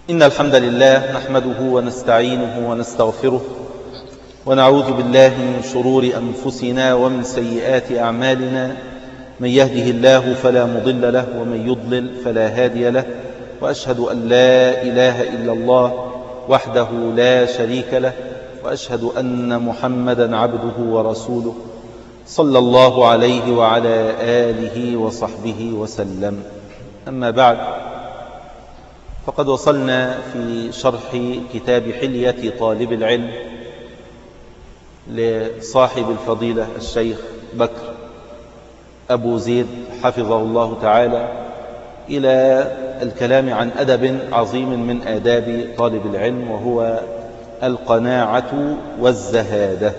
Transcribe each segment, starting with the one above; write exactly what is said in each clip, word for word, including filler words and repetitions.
إن الحمد لله نحمده ونستعينه ونستغفره ونعوذ بالله من شرور أنفسنا ومن سيئات أعمالنا. من يهده الله فلا مضل له ومن يضلل فلا هادي له، وأشهد أن لا إله إلا الله وحده لا شريك له، وأشهد أن محمدا عبده ورسوله صلى الله عليه وعلى آله وصحبه وسلم. أما بعد، فقد وصلنا في شرح كتاب حلية طالب العلم لصاحب الفضيلة الشيخ بكر أبو زيد حفظه الله تعالى إلى الكلام عن أدب عظيم من آداب طالب العلم، وهو القناعة والزهادة.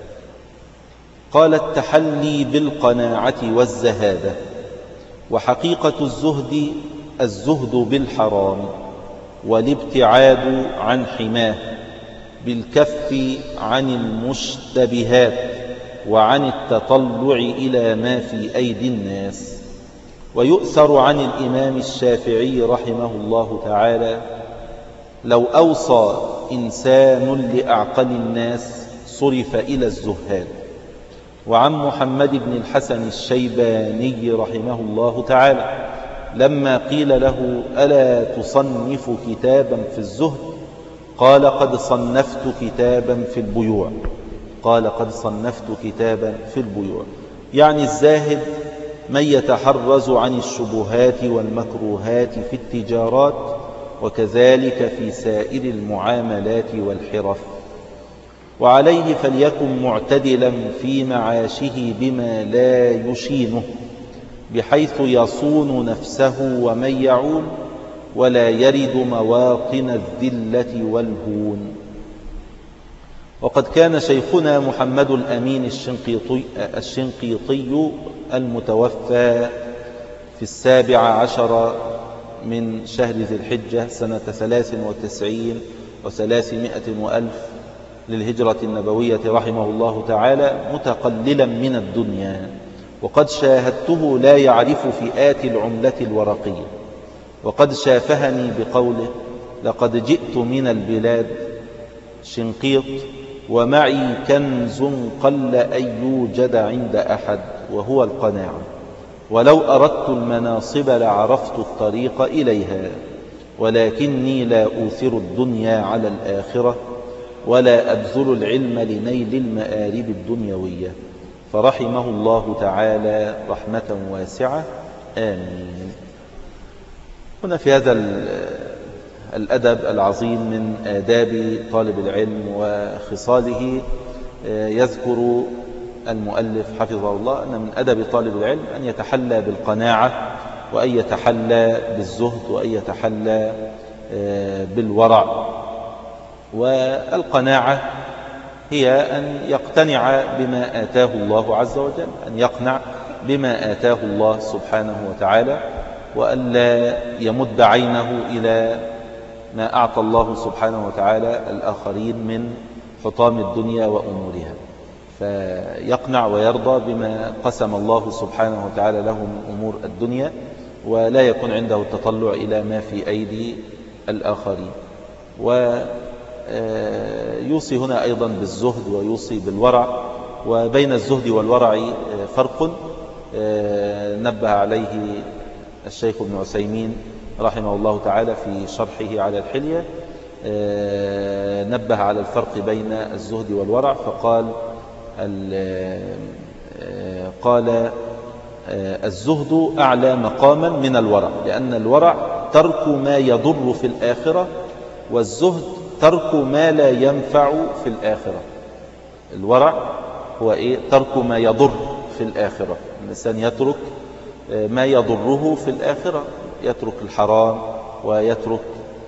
قال: التحلي بالقناعة والزهادة، وحقيقة الزهد الزهد بالحرام والابتعاد عن حماه، بالكف عن المشتبهات وعن التطلع إلى ما في أيدي الناس. ويؤثر عن الإمام الشافعي رحمه الله تعالى: لو أوصى إنسان لأعقل الناس صرف إلى الزهاد. وعن محمد بن الحسن الشيباني رحمه الله تعالى لما قيل له: ألا تصنف كتابا في الزهد؟ قال: قد صنفت كتابا في البيوع. قال: قد صنفت كتابا في البيوع. يعني الزاهد من يتحرز عن الشبهات والمكروهات في التجارات، وكذلك في سائر المعاملات والحرف. وعليه فليكن معتدلا في معاشه بما لا يشينه، بحيث يصون نفسه ومن يعول، ولا يرد مواطن الذلة والهون. وقد كان شيخنا محمد الأمين الشنقيطي, الشنقيطي المتوفى في السابع عشر من شهر ذي الحجة سنة ثلاث وتسعين وثلاثمائة وألف للهجرة النبوية رحمه الله تعالى متقللا من الدنيا، وقد شاهدته لا يعرف فئات العملة الورقية، وقد شافهني بقوله: لقد جئت من البلاد شنقيط ومعي كنز قل أن يوجد عند أحد، وهو القناعة. ولو أردت المناصب لعرفت الطريق إليها، ولكني لا أوثر الدنيا على الآخرة، ولا أبذل العلم لنيل المآرب الدنيوية. فرحمه الله تعالى رحمة واسعة، آمين. هنا في هذا الأدب العظيم من آداب طالب العلم وخصاله يذكر المؤلف حفظه الله أن من أدب طالب العلم أن يتحلى بالقناعة، وأن يتحلى بالزهد، وأن يتحلى بالورع. والقناعة هي أن يقتنع بما آتاه الله عز وجل، أن يقنع بما آتاه الله سبحانه وتعالى، وأن لا يمد عينه إلى ما أعطى الله سبحانه وتعالى الآخرين من حطام الدنيا وأمورها، فيقنع ويرضى بما قسم الله سبحانه وتعالى له من أمور الدنيا، ولا يكون عنده التطلع إلى ما في أيدي الآخرين. ويوصي هنا أيضا بالزهد ويوصي بالورع، وبين الزهد والورع فرق نبه عليه الشيخ ابن عثيمين رحمه الله تعالى في شرحه على الحلية. نبه على الفرق بين الزهد والورع، فقال قال الزهد أعلى مقاما من الورع، لأن الورع ترك ما يضر في الآخرة، والزهد ترك ما لا ينفع في الآخرة. الورع هو إيه؟ ترك ما يضر في الآخرة. الإنسان يترك ما يضره في الآخرة، يترك الحرام ويترك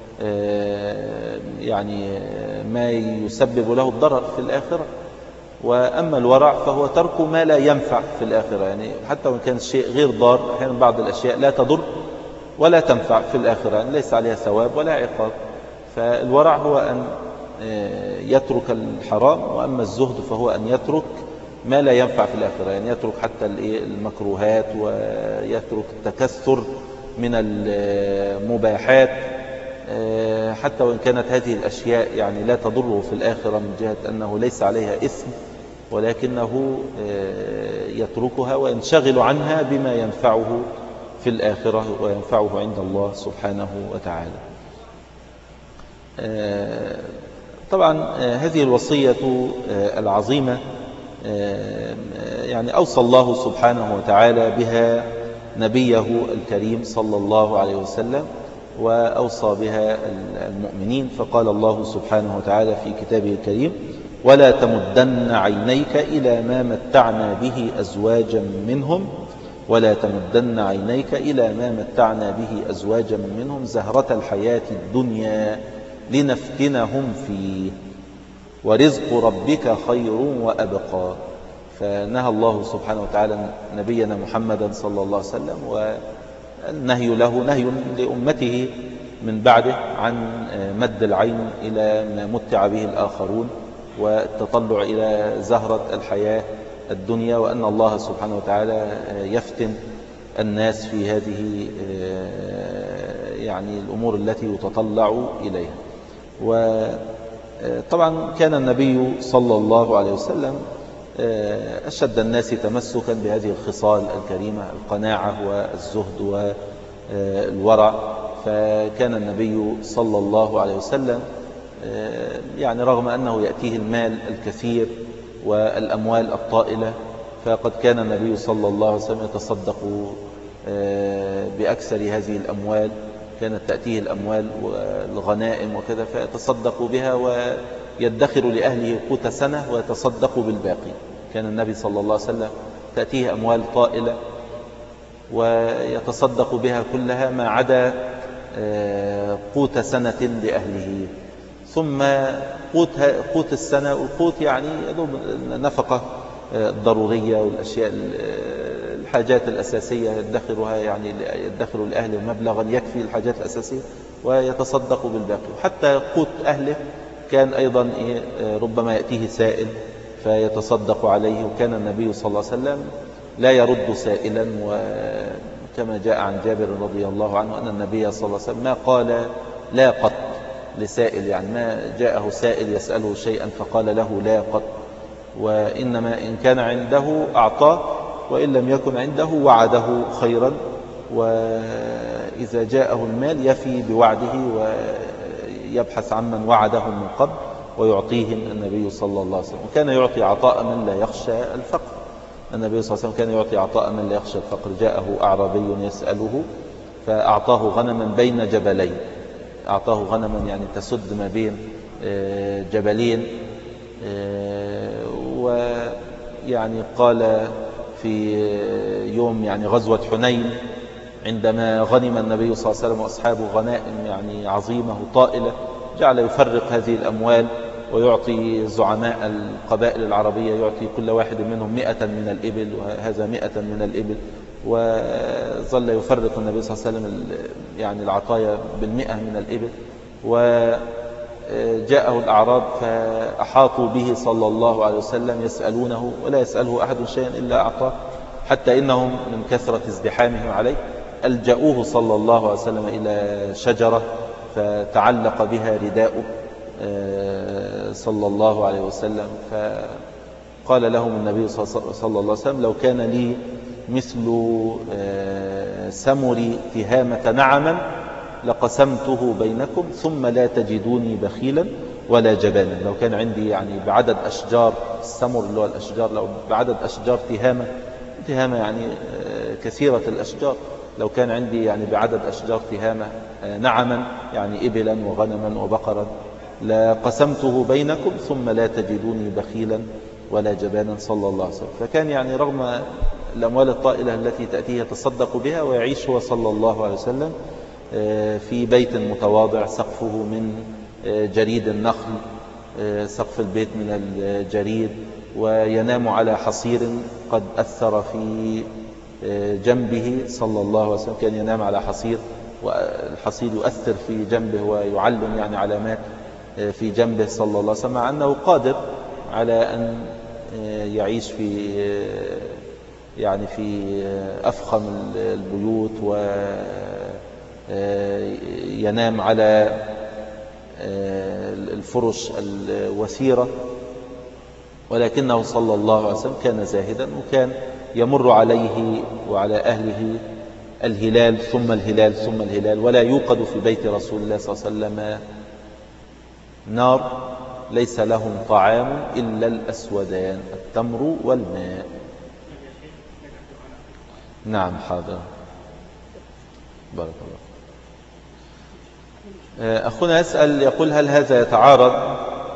يعني ما يسبب له الضرر في الآخرة. وأما الورع فهو ترك ما لا ينفع في الآخرة، يعني حتى وإن كان الشيء غير ضار، أحيانا بعض الأشياء لا تضر ولا تنفع في الآخرة، يعني ليس عليها ثواب ولا عقاب. فالورع هو أن يترك الحرام، وأما الزهد فهو أن يترك ما لا ينفع في الآخرة، يعني يترك حتى المكروهات، ويترك التكثر من المباحات، حتى وإن كانت هذه الأشياء يعني لا تضره في الآخرة من جهة أنه ليس عليها إثم، ولكنه يتركها وينشغل عنها بما ينفعه في الآخرة وينفعه عند الله سبحانه وتعالى. طبعا هذه الوصية العظيمة يعني أوصى الله سبحانه وتعالى بها نبيه الكريم صلى الله عليه وسلم، وأوصى بها المؤمنين. فقال الله سبحانه وتعالى في كتابه الكريم: ولا تمدن عينيك إلى ما متعنا به أزواجا منهم ولا تمدن عينيك إلى ما متعنا به أزواجا منهم زهرة الحياة الدنيا لنفتنهم فيه ورزق ربك خير وأبقى. فنهى الله سبحانه وتعالى نبينا محمدا صلى الله عليه وسلم، والنهي له نهي لأمته من بعده عن مد العين إلى ما متع به الآخرون والتطلع إلى زهرة الحياة الدنيا، وأن الله سبحانه وتعالى يفتن الناس في هذه يعني الأمور التي يتطلع إليها. وطبعا كان النبي صلى الله عليه وسلم أشد الناس تمسكا بهذه الخصال الكريمة: القناعة والزهد والورع. فكان النبي صلى الله عليه وسلم يعني رغم أنه يأتيه المال الكثير والأموال الطائلة، فقد كان النبي صلى الله عليه وسلم يتصدق بأكثر هذه الأموال. كانت تأتيه الأموال والغنائم وكذا فيتصدق بها ويدخر لأهله قوت سنة ويتصدق بالباقي. كان النبي صلى الله عليه وسلم تأتيه أموال طائلة ويتصدق بها كلها ما عدا قوت سنة لأهله. ثم قوت, قوت السنة، والقوت يعني نفقة الضرورية والأشياء الحاجات الأساسية يدخرها، يعني يدخر لأهله مبلغا يكفي الحاجات الأساسية ويتصدق بالباقي. وحتى قوت أهله كان أيضا ربما يأتيه سائل فيتصدق عليه، وكان النبي صلى الله عليه وسلم لا يرد سائلا. وكما جاء عن جابر رضي الله عنه أن النبي صلى الله عليه وسلم ما قال لا قط لسائل، يعني ما جاءه سائل يسأله شيئا فقال له لا قط، وإنما إن كان عنده أعطاه، وإن لم يكن عنده وعده خيرا، وإذا جاءه المال يفي بوعده ويبحث عمن وعده من قبل ويعطيهم النبي صلى الله عليه وسلم. وكان يعطي عطاء من لا يخشى الفقر. النبي صلى الله عليه وسلم كان يعطي عطاء من لا يخشى الفقر. جاءه أعرابي يسأله فأعطاه غنما بين جبلين، أعطاه غنما يعني تسد ما بين جبلين. ويعني قال في يوم يعني غزوة حنين عندما غنم النبي صلى الله عليه وسلم وأصحابه غنائم يعني عظيمة طائلة، جعل يفرق هذه الأموال ويعطي زعماء القبائل العربية، يعطي كل واحد منهم مئة من الإبل وهذا مئة من الإبل، وظل يفرق النبي صلى الله عليه وسلم يعني العطايا بالمئة من الإبل. وجاءه الأعراب فأحاطوا به صلى الله عليه وسلم يسألونه ولا يسأله أحد شيئا إلا أعطاه، حتى إنهم من كثرة ازدحامهم عليه ألجأوه صلى الله عليه وسلم إلى شجرة فتعلق بها رداؤه صلى الله عليه وسلم. فقال لهم النبي صلى الله عليه وسلم: لو كان لي مثل سمر تهامة نعما لقسمته بينكم ثم لا تجدوني بخيلا ولا جبانا. لو كان عندي يعني بعدد أشجار السمر اللي هو الأشجار، لو بعدد أشجار تهامة، تهامة يعني كثيرة الأشجار، لو كان عندي يعني بعدد أشجار تهامة نعما يعني إبلا وغنما وبقرا لقسمته بينكم ثم لا تجدوني بخيلا ولا جبانا صلى الله عليه وسلم. فكان يعني رغم الأموال الطائلة التي تأتيه يتصدق بها، ويعيش هو صلى الله عليه وسلم في بيت متواضع سقفه من جريد النخل، سقف البيت من الجريد، وينام على حصير قد أثر في جنبه صلى الله عليه وسلم. كان ينام على حصير والحصير يؤثر في جنبه ويعلم يعني علامات في جنبه صلى الله عليه وسلم، مع أنه قادر على أن يعيش في يعني في أفخم البيوت وينام على الفرش الوثيرة، ولكنه صلى الله عليه وسلم كان زاهدا، وكان يمر عليه وعلى أهله الهلال ثم الهلال ثم الهلال، ولا يوقد في بيت رسول الله صلى الله عليه وسلم نار ليس لهم طعام إلا الأسودان التمر والماء. نعم حاضر، بارك الله. أخونا يسأل يقول هل هذا يتعارض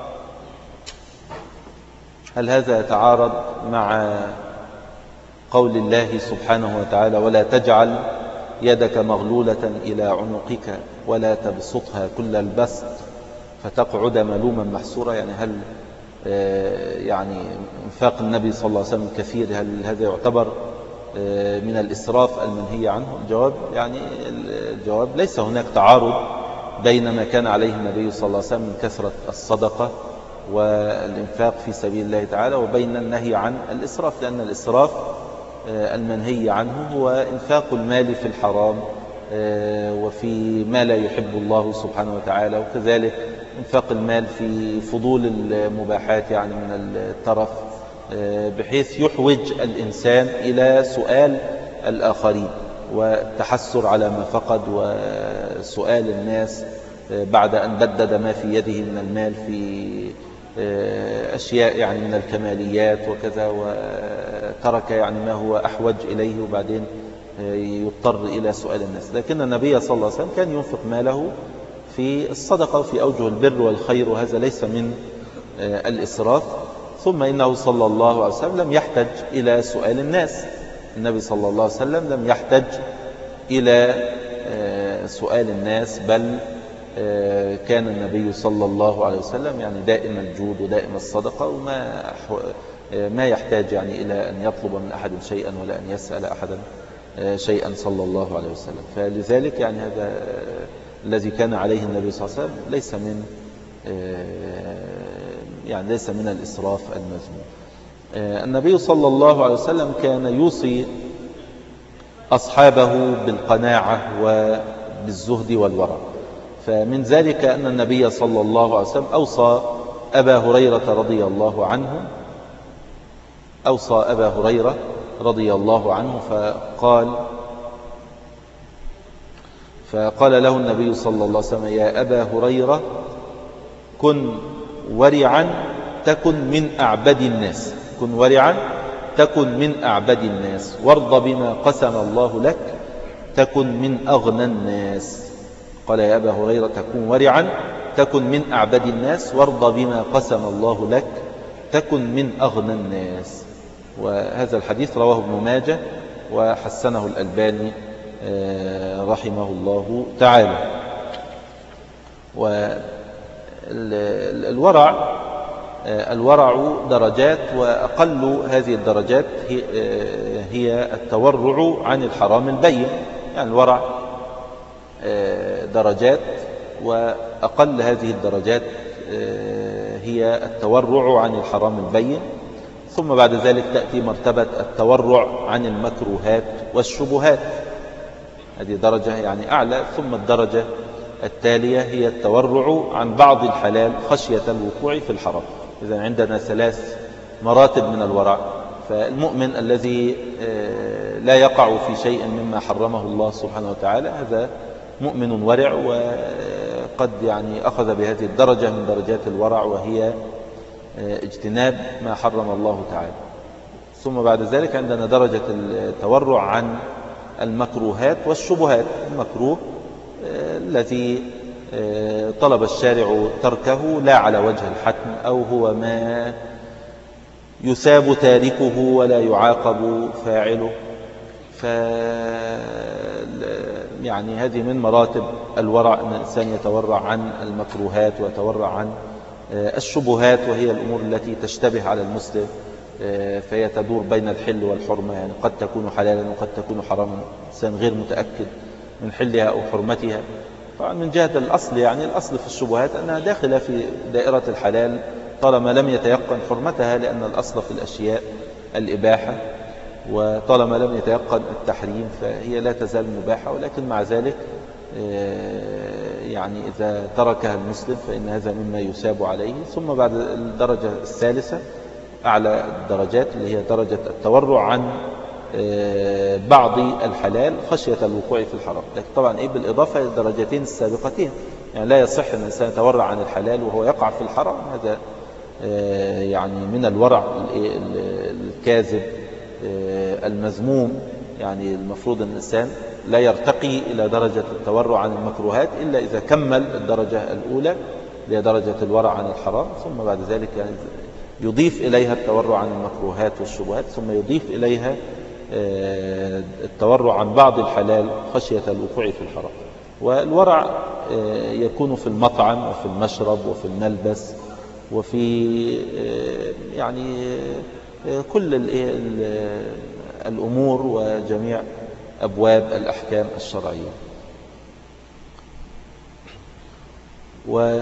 هل هذا يتعارض مع قول الله سبحانه وتعالى ولا تجعل يدك مغلولة إلى عنقك ولا تبسطها كل البسط فتقعد ملوما محسورا؟ يعني هل يعني انفاق النبي صلى الله عليه وسلم كثير، هل هذا يعتبر من الإسراف المنهي عنه؟ الجواب يعني الجواب ليس هناك تعارض بين ما كان عليه النبي صلى الله عليه وسلم من كثرة الصدقة والإنفاق في سبيل الله تعالى وبين النهي عن الإسراف، لأن الإسراف المنهي عنه هو إنفاق المال في الحرام وفي ما لا يحب الله سبحانه وتعالى، وكذلك إنفاق المال في فضول المباحات يعني من الترف، بحيث يحوج الإنسان إلى سؤال الآخرين والتحسر على ما فقد وسؤال الناس بعد أن بدد ما في يده من المال في أشياء يعني من الكماليات وكذا، وترك يعني ما هو أحوج إليه وبعدين يضطر إلى سؤال الناس. لكن النبي صلى الله عليه وسلم كان ينفق ماله في الصدقة وفي أوجه البر والخير، وهذا ليس من الإسراف. ثم إنه صلى الله عليه وسلم لم يحتج إلى سؤال الناس، النبي صلى الله عليه وسلم لم يحتج إلى سؤال الناس، بل كان النبي صلى الله عليه وسلم يعني دائم الجود ودائم الصدقة، وما ما يحتاج يعني إلى أن يطلب من أحد شيئا ولا أن يسأل أحدا شيئا صلى الله عليه وسلم. فلذلك يعني هذا الذي كان عليه النبي صلى الله عليه وسلم ليس من يعني ليس من الإسراف المذموم. النبي صلى الله عليه وسلم كان يوصي أصحابه بالقناعة وبالزهد والورع، فمن ذلك أن النبي صلى الله عليه وسلم أوصى أبا هريرة رضي الله عنه أوصى أبا هريرة رضي الله عنه فقال فقال له النبي صلى الله عليه وسلم يا أبا هريرة كن ورعا تكن من أعبد الناس كن ورعا تكن من أعبد الناس وارض بما قسم الله لك تكن من أغنى الناس. قال يا أبا هريرة تكن ورعا تكن من أعبد الناس وارض بما قسم الله لك تكن من أغنى الناس. وهذا الحديث رواه ابن ماجه وحسنه الألباني رحمه الله تعالى. والورع الورع درجات، وأقل هذه الدرجات هي التورع عن الحرام البين. يعني الورع درجات، وأقل هذه الدرجات هي التورع عن الحرام البين، ثم بعد ذلك تأتي مرتبة التورع عن المكروهات والشبهات، هذه درجة يعني أعلى. ثم الدرجة التالية هي التورع عن بعض الحلال خشية الوقوع في الحرام. إذن عندنا ثلاث مراتب من الورع. فالمؤمن الذي لا يقع في شيء مما حرمه الله سبحانه وتعالى هذا مؤمن ورع، وقد يعني أخذ بهذه الدرجة من درجات الورع، وهي اجتناب ما حرم الله تعالى. ثم بعد ذلك عندنا درجة التورع عن المكروهات والشبهات. المكروه الذي طلب الشارع تركه لا على وجه الحتم، أو هو ما يثاب تاركه ولا يعاقب فاعله. ف يعني هذه من مراتب الورع، أن الإنسان يتورع عن المكروهات ويتورع عن الشبهات، وهي الأمور التي تشتبه على المسلم فهي تدور بين الحل والحرمة، يعني قد تكون حلالا وقد تكون حراما، الإنسان غير متأكد من حلها أو حرمتها. طبعا من جهة الأصل يعني الأصل في الشبهات أنها داخلة في دائرة الحلال طالما لم يتيقن حرمتها، لأن الأصل في الأشياء الإباحة، وطالما لم يتيقن التحريم فهي لا تزال مباحة. ولكن مع ذلك يعني إذا تركها المسلم فإن هذا مما يثاب عليه. ثم بعد الدرجة الثالثة أعلى الدرجات اللي هي درجة التورع عن بعض الحلال خشية الوقوع في الحرام. لكن طبعا إيه بالإضافة للدرجتين السابقتين، يعني لا يصح أن الإنسان يتورع عن الحلال وهو يقع في الحرام، هذا يعني من الورع الكاذب المذموم. يعني المفروض أن الإنسان لا يرتقي إلى درجة التورع عن المكروهات إلا إذا كمل الدرجة الأولى اللي هي درجة الورع عن الحرام، ثم بعد ذلك يعني يضيف إليها التورع عن المكروهات والشبهات، ثم يضيف إليها التورع عن بعض الحلال خشية الوقوع في الحرام. والورع يكون في المطعم وفي المشرب وفي الملبس وفي يعني كل الأمور وجميع أبواب الأحكام الشرعية. و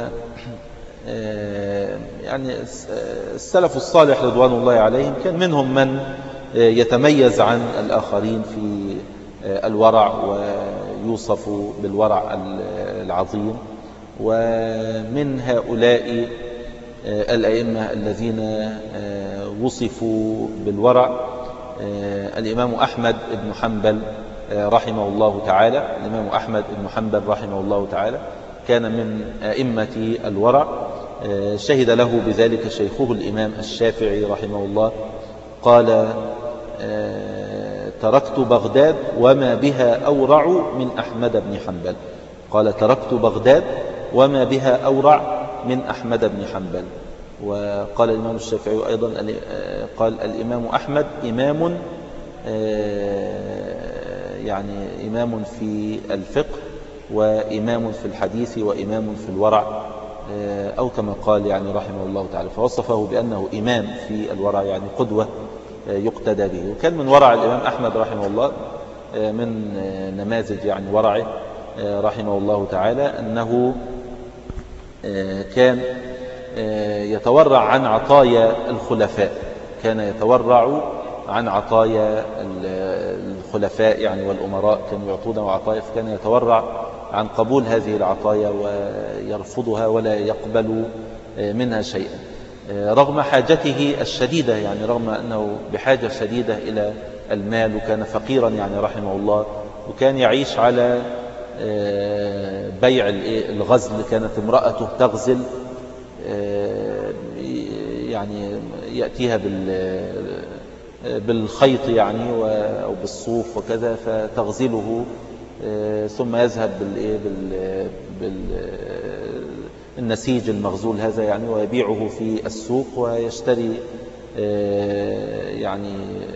يعني السلف الصالح رضوان الله عليهم كان منهم من يتميز عن الآخرين في الورع ويوصف بالورع العظيم. ومن هؤلاء الأئمة الذين وصفوا بالورع الإمام أحمد بن حنبل رحمه الله تعالى. الإمام أحمد بن حنبل رحمه الله تعالى كان من أئمة الورع، شهد له بذلك شيخه الإمام الشافعي رحمه الله، قال تركت بغداد وما بها أورع من أحمد بن حنبل. قال تركت بغداد وما بها أورع من أحمد بن حنبل. وقال الإمام الشافعي أيضا قال الإمام أحمد إمام يعني إمام في الفقه وإمام في الحديث وإمام في الورع، أو كما قال يعني رحمه الله تعالى، فوصفه بأنه إمام في الورع يعني قدوة يقتدى به. وكان من ورع الإمام أحمد رحمه الله من نماذج يعني ورعه رحمه الله تعالى أنه كان يتورع عن عطايا الخلفاء، كان يتورع عن عطايا الخلفاء يعني والأمراء، كانوا يعطونه عطايا، فكان يتورع عن قبول هذه العطايا ويرفضها ولا يقبل منها شيئا رغم حاجته الشديدة، يعني رغم أنه بحاجة شديدة إلى المال، وكان فقيرا يعني رحمه الله، وكان يعيش على بيع الغزل. كانت امرأته تغزل يعني يأتيها بالخيط يعني أو بالصوف وكذا فتغزله، ثم يذهب بالنسيج المغزول هذا يعني ويبيعه في السوق ويشتري يعني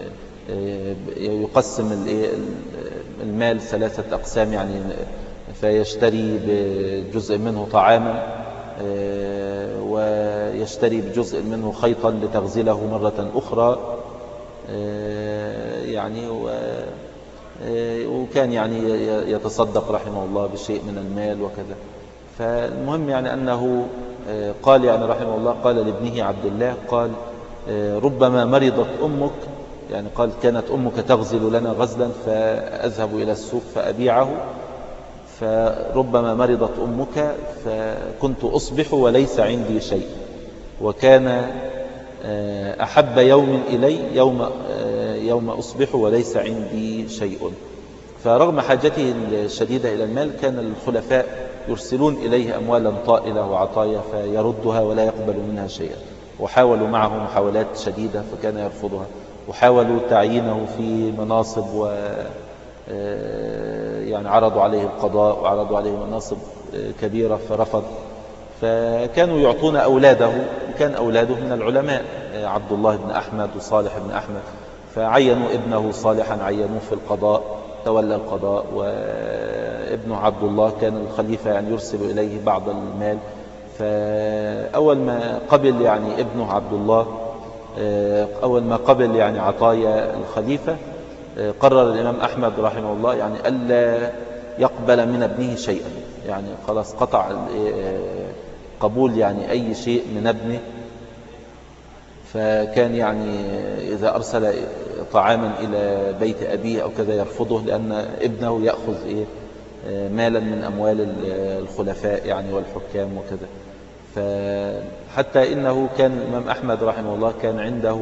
يقسم المال ثلاثة أقسام يعني، فيشتري بجزء منه طعاما ويشتري بجزء منه خيطا لتغزله مرة أخرى يعني، وكان يعني يتصدق رحمه الله بشيء من المال وكذا. فالمهم يعني أنه قال يعني رحمه الله قال لابنه عبد الله قال ربما مرضت أمك، يعني قال كانت أمك تغزل لنا غزلا فأذهب إلى السوق فأبيعه، فربما مرضت أمك فكنت أصبح وليس عندي شيء، وكان أحب يوم إلي يوم, يوم أصبح وليس عندي شيء. فرغم حاجته الشديدة إلى المال كان الخلفاء يرسلون إليه أموالا طائلة وعطايا فيردها ولا يقبل منها شيئا، وحاولوا معه محاولات شديدة فكان يرفضها، وحاولوا تعيينه في مناصب و يعني عرضوا عليه القضاء وعرضوا عليه مناصب كبيرة فرفض. فكانوا يعطون أولاده، وكان أولاده من العلماء عبد الله بن أحمد وصالح بن أحمد، فعينوا ابنه صالحا عينوه في القضاء تولى القضاء، وابنه عبد الله كان الخليفة يعني يرسل إليه بعض المال. فأول ما قبل يعني ابنه عبد الله أول ما قبل يعني عطايا الخليفة قرر الإمام أحمد رحمه الله يعني ألا يقبل من ابنه شيئا، يعني خلاص قطع قبول يعني أي شيء من ابنه. فكان يعني إذا أرسل طعاما إلى بيت أبيه أو كذا يرفضه، لأن ابنه يأخذ إيه مالا من أموال الخلفاء يعني والحكام وكذا. فحتى إنه كان الإمام أحمد رحمه الله كان عنده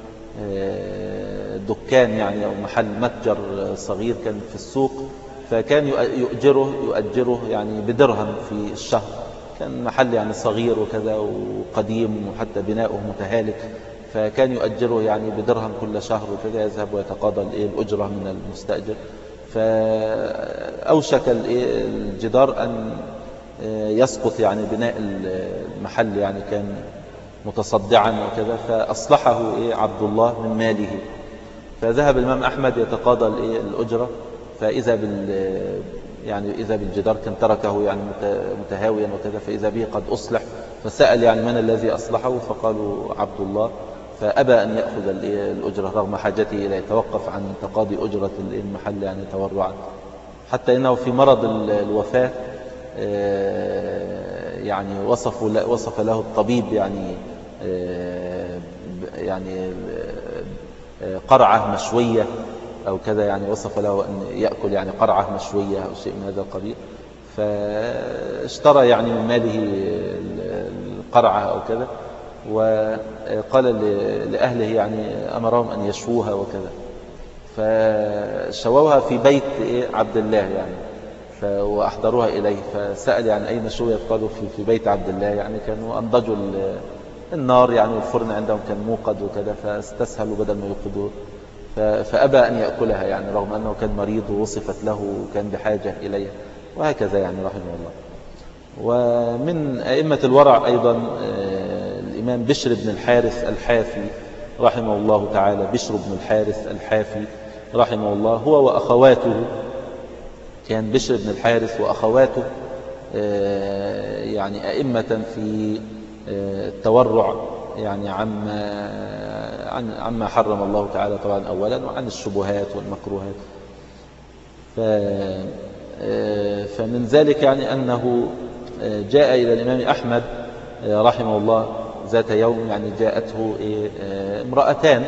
دكان يعني أو محل متجر صغير كان في السوق، فكان يؤجره يؤجره يعني بدرهم في الشهر. كان محل يعني صغير وكذا وقديم وحتى بناؤه متهالك، فكان يؤجره يعني بدرهم كل شهر وكذا، يذهب ويتقاضى الأجرة من المستأجر. فأوشك الجدار أن يسقط يعني بناء المحل، يعني كان متصدعا وكذا، فأصلحه عبد الله من ماله. فذهب الإمام أحمد يتقاضى الأجرة، فإذا بال يعني إذا بالجدار كان تركه يعني متهاويا وكذا، فإذا به قد أصلح. فسأل يعني من الذي أصلحه؟ فقالوا عبد الله. فأبى أن يأخذ الأجرة رغم حاجته إليه، يتوقف عن تقاضي أجرة المحل يعني تورعا، حتى إنه في مرض الوفاة يعني وصف وصف له الطبيب يعني يعني قرعة مشوية أو كذا، يعني وصف له أن يأكل يعني قرعة مشوية أو شيء من هذا القبيل. فاشترى يعني من ماله القرعة أو كذا، وقال لأهله يعني أمرهم أن يشووها وكذا. فشووها في بيت عبد الله يعني، وأحضروها إليه. فسأل يعني أين شويت؟ قالوا في, في بيت عبد الله. يعني كانوا أنضجوا النار يعني، والفرن عندهم كان موقد وكذا، فاستسهلوا بدل ما يوقدوه. فأبى أن يأكلها يعني رغم أنه كان مريض ووصفت له وكان بحاجة إليها، وهكذا يعني رحمه الله. ومن أئمة الورع أيضا الإمام بشر بن الحارث الحافي رحمه الله تعالى. بشر بن الحارث الحافي رحمه الله هو وأخواته، كان بشر بن الحارث وأخواته يعني أئمة في التورع يعني عما عما حرم الله تعالى طبعا أولا، وعن الشبهات والمكروهات. فمن ذلك يعني أنه جاء إلى الإمام أحمد رحمه الله ذات يوم، يعني جاءته امرأتان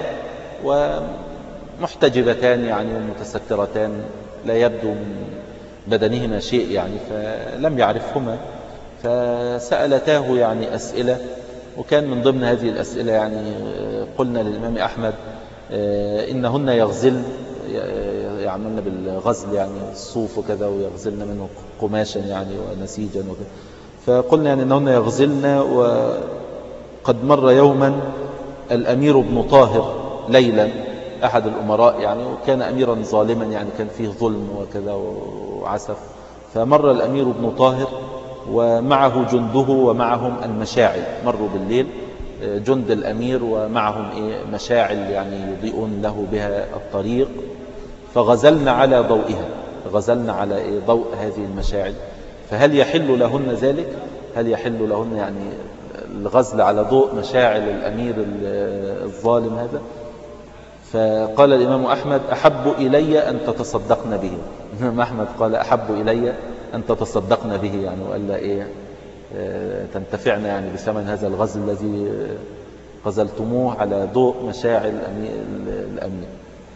ومحتجبتان يعني ومتسترتان، لا يبدو من بدنهما شيء يعني، فلم يعرفهما. فسألتاه يعني أسئلة، وكان من ضمن هذه الأسئلة يعني قلنا للإمام أحمد إنهن يغزلن، يعملن بالغزل يعني الصوف وكذا، ويغزلن منه قماشا يعني ونسيجا وكذا. فقلنا يعني إنهن يغزلن. وقد مر يوما الأمير بن طاهر ليلا، أحد الأمراء يعني، وكان أميرا ظالما يعني، كان فيه ظلم وكذا وعسف. فمر الأمير بن طاهر ومعه جنده ومعهم المشاعل، مروا بالليل جند الأمير ومعهم إيه مشاعل يعني يضيئون له بها الطريق. فغزلنا على ضوئها، غزلنا على إيه ضوء هذه المشاعل. فهل يحل لهن ذلك؟ هل يحل لهن يعني الغزل على ضوء مشاعل الأمير الظالم هذا؟ فقال الإمام أحمد أحب إلي أن تتصدقن به. الإمام أحمد قال أحب إلي أن تتصدقن به يعني، وألا إيه تنتفعنا يعني بثمن هذا الغزل الذي غزلتموه على ضوء مشاعل الأمير.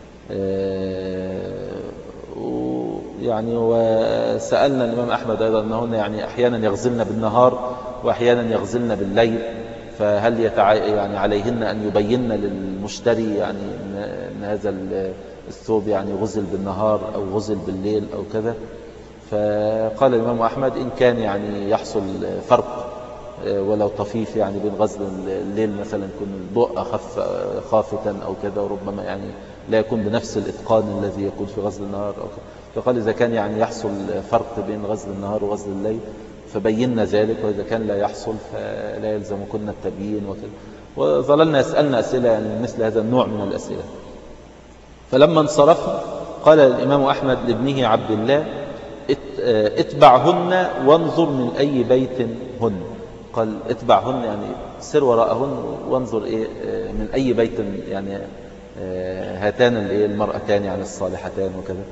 يعني وسألنا الإمام أحمد أيضا أنهن يعني أحيانا يغزلن بالنهار وأحيانا يغزلن بالليل، فهل يتع... يعني عليهن أن يبين للمشتري يعني أن هذا الثوب يعني غزل بالنهار أو غزل بالليل أو كذا؟ فقال الإمام أحمد إن كان يعني يحصل فرق ولو طفيف يعني بين غزل الليل مثلا يكون الضوء أخف خافتا أو كذا، وربما يعني لا يكون بنفس الإتقان الذي يكون في غزل النهار أو كذا. فقال إذا كان يعني يحصل فرق بين غزل النهار وغزل الليل فبينا ذلك، وإذا كان لا يحصل فلا يلزمكن التبيين وكذا. وظللنا يسألنا أسئلة يعني مثل هذا النوع من الأسئلة. فلما انصرف قال الإمام أحمد لابنه عبد الله اتبعهن وانظر من أي بيت هن. قال اتبعهن يعني سر وراءهن وانظر إيه من أي بيت يعني هاتان المرأتان يعني الصالحتان وكذا.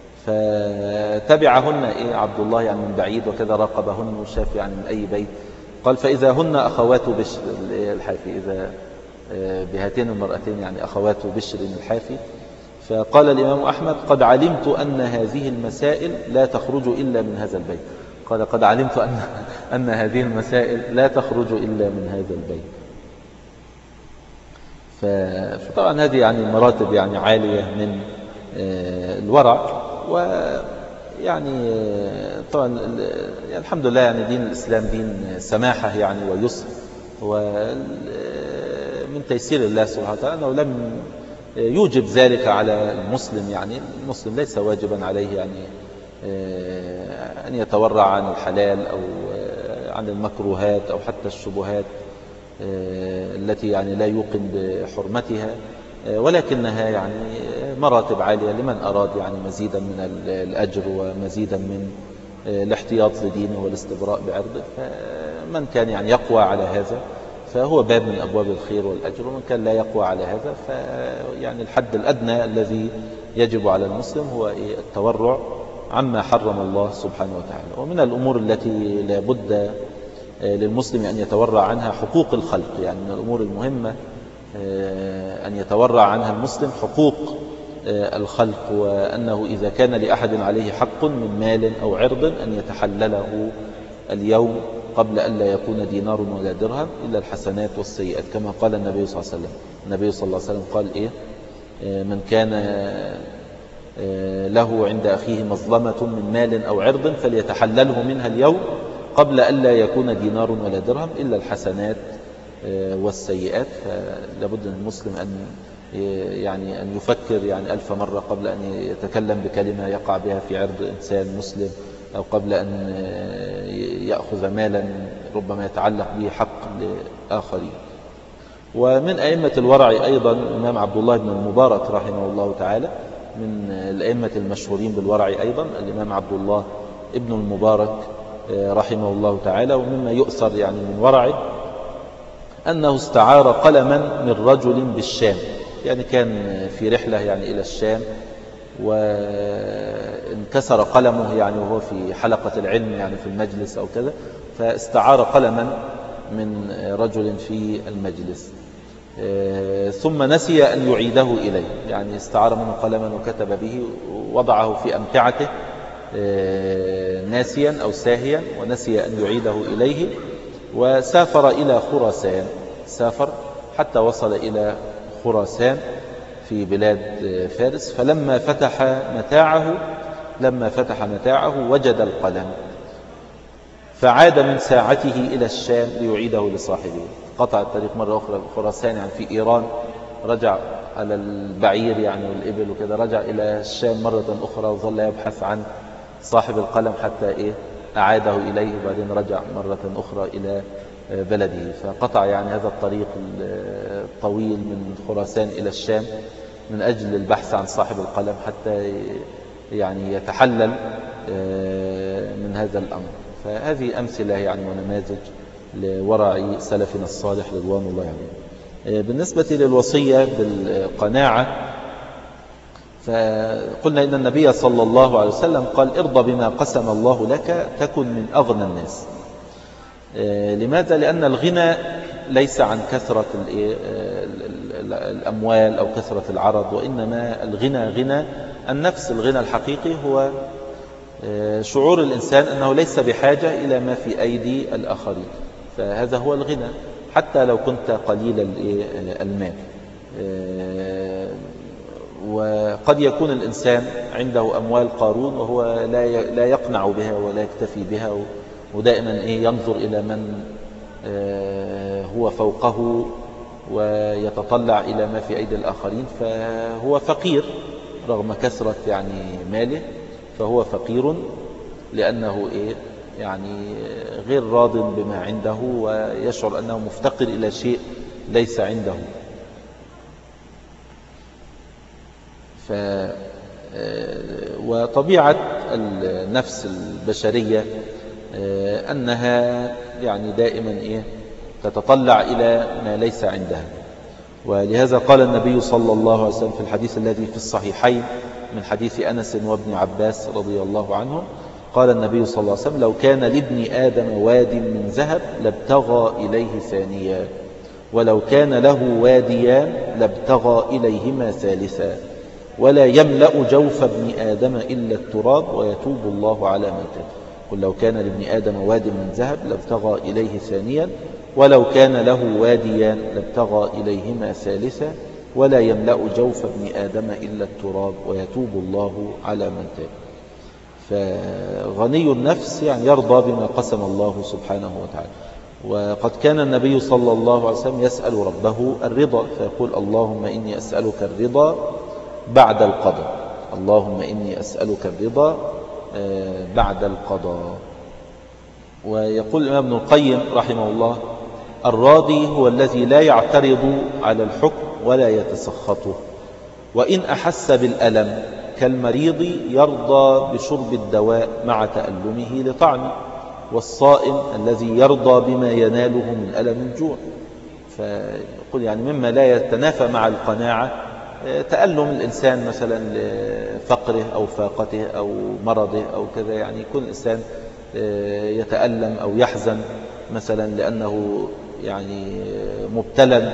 فتبعهن إيه عبد الله يعني من بعيد وكذا، راقبهن وشاف يعني من أي بيت. قال فإذا هن أخوات بشر الحافي، إذا بهاتين المرأتين يعني أخوات بشر الحافي. فقال الإمام أحمد: قد علمت أن هذه المسائل لا تخرج إلا من هذا البيت. قال: قد علمت أن, أن هذه المسائل لا تخرج إلا من هذا البيت. فطبعا هذه يعني مراتب يعني عالية من الورع. ويعني طبعا يعني الحمد لله يعني دين الإسلام دين سماحة يعني ويسر، ومن تيسير الله سبحانه وتعالى أنه لم يوجب ذلك على المسلم. يعني المسلم ليس واجبا عليه يعني أن يتورع عن الحلال أو عن المكروهات أو حتى الشبهات التي يعني لا يوقن بحرمتها، ولكنها يعني مراتب عالية لمن أراد يعني مزيدا من الأجر ومزيدا من الاحتياط لدينه والاستبراء بعرضه. فمن كان يعني يقوى على هذا فهو باب من أبواب الخير والأجر، ومن كان لا يقوى على هذا فيعني الحد الأدنى الذي يجب على المسلم هو التورع عما حرم الله سبحانه وتعالى. ومن الأمور التي لا بد للمسلم أن يتورع عنها حقوق الخلق. يعني من الأمور المهمة أن يتورع عنها المسلم حقوق الخلق، وأنه إذا كان لأحد عليه حق من مال أو عرض أن يتحلله اليوم قبل أن لا يكون دينار ولا درهم إلا الحسنات والسيئات، كما قال النبي صلى الله عليه وسلم. النبي صلى الله عليه وسلم قال إيه: من كان له عند أخيه مظلمة من مال أو عرض فليتحلله منها اليوم قبل أن لا يكون دينار ولا درهم إلا الحسنات والسيئات. فلابد أن المسلم أن يعني أن يفكر يعني ألف مرة قبل أن يتكلم بكلمة يقع بها في عرض إنسان مسلم، أو قبل أن يأخذ مالا ربما يتعلق به حق لآخرين. ومن أئمة الورع أيضا الإمام عبد الله بن المبارك رحمه الله تعالى، من الأئمة المشهورين بالورع أيضا الإمام عبد الله ابن المبارك رحمه الله تعالى. ومما يؤثر يعني من ورعه أنه استعار قلما من رجل بالشام. يعني كان في رحلة يعني إلى الشام وانكسر قلمه يعني وهو في حلقة العلم يعني في المجلس أو كذا، فاستعار قلما من رجل في المجلس ثم نسي أن يعيده إليه. يعني استعار منه قلما وكتب به ووضعه في أمتعته ناسيا أو ساهيا، ونسي أن يعيده إليه، وسافر إلى خراسان. سافر حتى وصل إلى خراسان في بلاد فارس. فلما فتح متاعه لما فتح متاعه وجد القلم، فعاد من ساعته إلى الشام ليعيده لصاحبه. قطع الطريق مرة أخرى خراسان يعني في إيران، رجع على البعير يعني والإبل وكذا، رجع إلى الشام مرة أخرى وظل يبحث عن صاحب القلم حتى إيه أعاده إليه، وبعدين رجع مرة أخرى إلى بلده. فقطع يعني هذا الطريق الطويل من خراسان إلى الشام من أجل البحث عن صاحب القلم حتى يعني يتحلل من هذا الأمر. فهذه أمثلة يعني ونماذج لورع سلفنا الصالح رضوان الله عليه. بالنسبة للوصية بالقناعة، فقلنا إن النبي صلى الله عليه وسلم قال: ارضى بما قسم الله لك تكن من أغنى الناس. لماذا؟ لأن الغنى ليس عن كثرة الأموال أو كثرة العرض، وإنما الغنى غنى النفس. الغنى الحقيقي هو شعور الإنسان أنه ليس بحاجة إلى ما في أيدي الآخرين، فهذا هو الغنى حتى لو كنت قليل المال. وقد يكون الإنسان عنده أموال قارون وهو لا يقنع بها ولا يكتفي بها، ودائما ينظر إلى من هو فوقه ويتطلع إلى ما في أيدي الآخرين، فهو فقير رغم كثرة يعني ماله. فهو فقير لأنه إيه يعني غير راض بما عنده، ويشعر أنه مفتقر إلى شيء ليس عنده. ف وطبيعة النفس البشرية أنها يعني دائما إيه تتطلع إلى ما ليس عندها. ولهذا قال النبي صلى الله عليه وسلم في الحديث الذي في الصحيحين من حديث أنس وابن عباس رضي الله عنه، قال النبي صلى الله عليه وسلم: لو كان لابن آدم واد من ذهب لابتغى إليه ثانيا، ولو كان له واديان لابتغى إليهما ثالثا. ولا يملأ جوف ابن آدم إلا التراب ويتوب الله على من تاب. قل لو كان لابن آدم واد من ذهب لابتغى إليه ثانيا ولو كان له واديان لابتغى إليهما ثالثا ولا يملأ جوف ابن آدم إلا التراب ويتوب الله على من تاب. فغني النفس يعني يرضى بما قسم الله سبحانه وتعالى. وقد كان النبي صلى الله عليه وسلم يسأل ربه الرضا فيقول اللهم إني أسألك الرضا بعد القضاء. اللهم إني أسألك الرضا بعد القضاء. ويقول الإمام ابن القيم رحمه الله الراضي هو الذي لا يعترض على الحكم ولا يتسخطه، وإن أحس بالألم كالمريض يرضى بشرب الدواء مع تألمه لطعمه، والصائم الذي يرضى بما يناله من ألم الجوع. فيقول يعني مما لا يتنافى مع القناعة تألم الإنسان مثلا لفقره أو فاقته أو مرضه أو كذا، يعني يكون الإنسان يتألم أو يحزن مثلا لأنه يعني مبتلى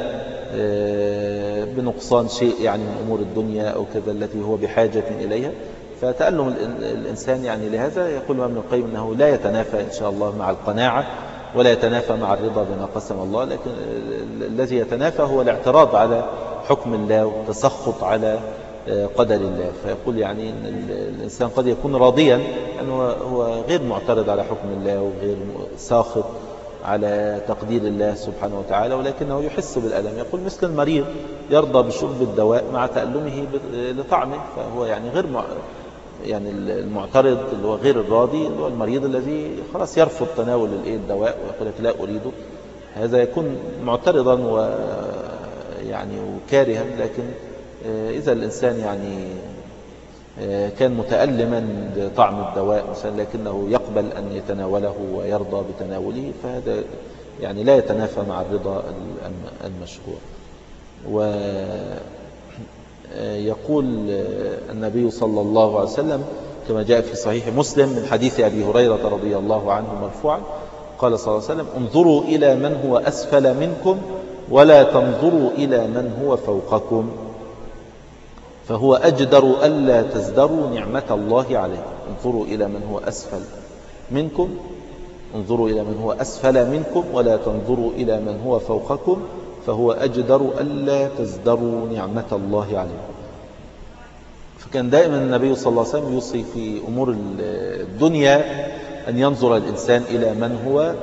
بنقصان شيء يعني من أمور الدنيا أو كذا التي هو بحاجة إليها. فتألم الإنسان يعني لهذا يقول ابن القيم أنه لا يتنافى إن شاء الله مع القناعة ولا يتنافى مع الرضا بما قسم الله، لكن الذي يتنافى هو الاعتراض على حكم الله والتسخط على قدر الله. فيقول يعني إن الإنسان قد يكون راضيا أنه هو غير معترض على حكم الله وغير ساخط على تقدير الله سبحانه وتعالى، ولكنه يحس بالألم. يقول مثل المريض يرضى بشرب الدواء مع تألمه لطعمه، فهو يعني غير مع يعني المعترض اللي هو غير الراضي اللي هو المريض الذي خلاص يرفض تناول الدواء ويقول لك لا أريده، هذا يكون معترضا ويعني وكارها. لكن إذا الإنسان يعني كان متألما بطعم الدواء مثلا لكنه يقبل أن يتناوله ويرضى بتناوله، فهذا يعني لا يتنافى مع الرضا المشروع. ويقول النبي صلى الله عليه وسلم كما جاء في صحيح مسلم من حديث أبي هريرة رضي الله عنه مرفوعا قال صلى الله عليه وسلم انظروا إلى من هو أسفل منكم ولا تنظروا إلى من هو فوقكم فهو أجدر ألا تزدروا نعمة الله عليكم. انظروا إلى من هو أسفل منكم انظروا إلى من هو أسفل منكم ولا تنظروا إلى من هو فوقكم فهو أجدر ألا تزدروا نعمة الله عليكم. فكان دائما النبي صلى الله عليه وسلم يوصي في أمور الدنيا أن ينظر الإنسان إلى من هو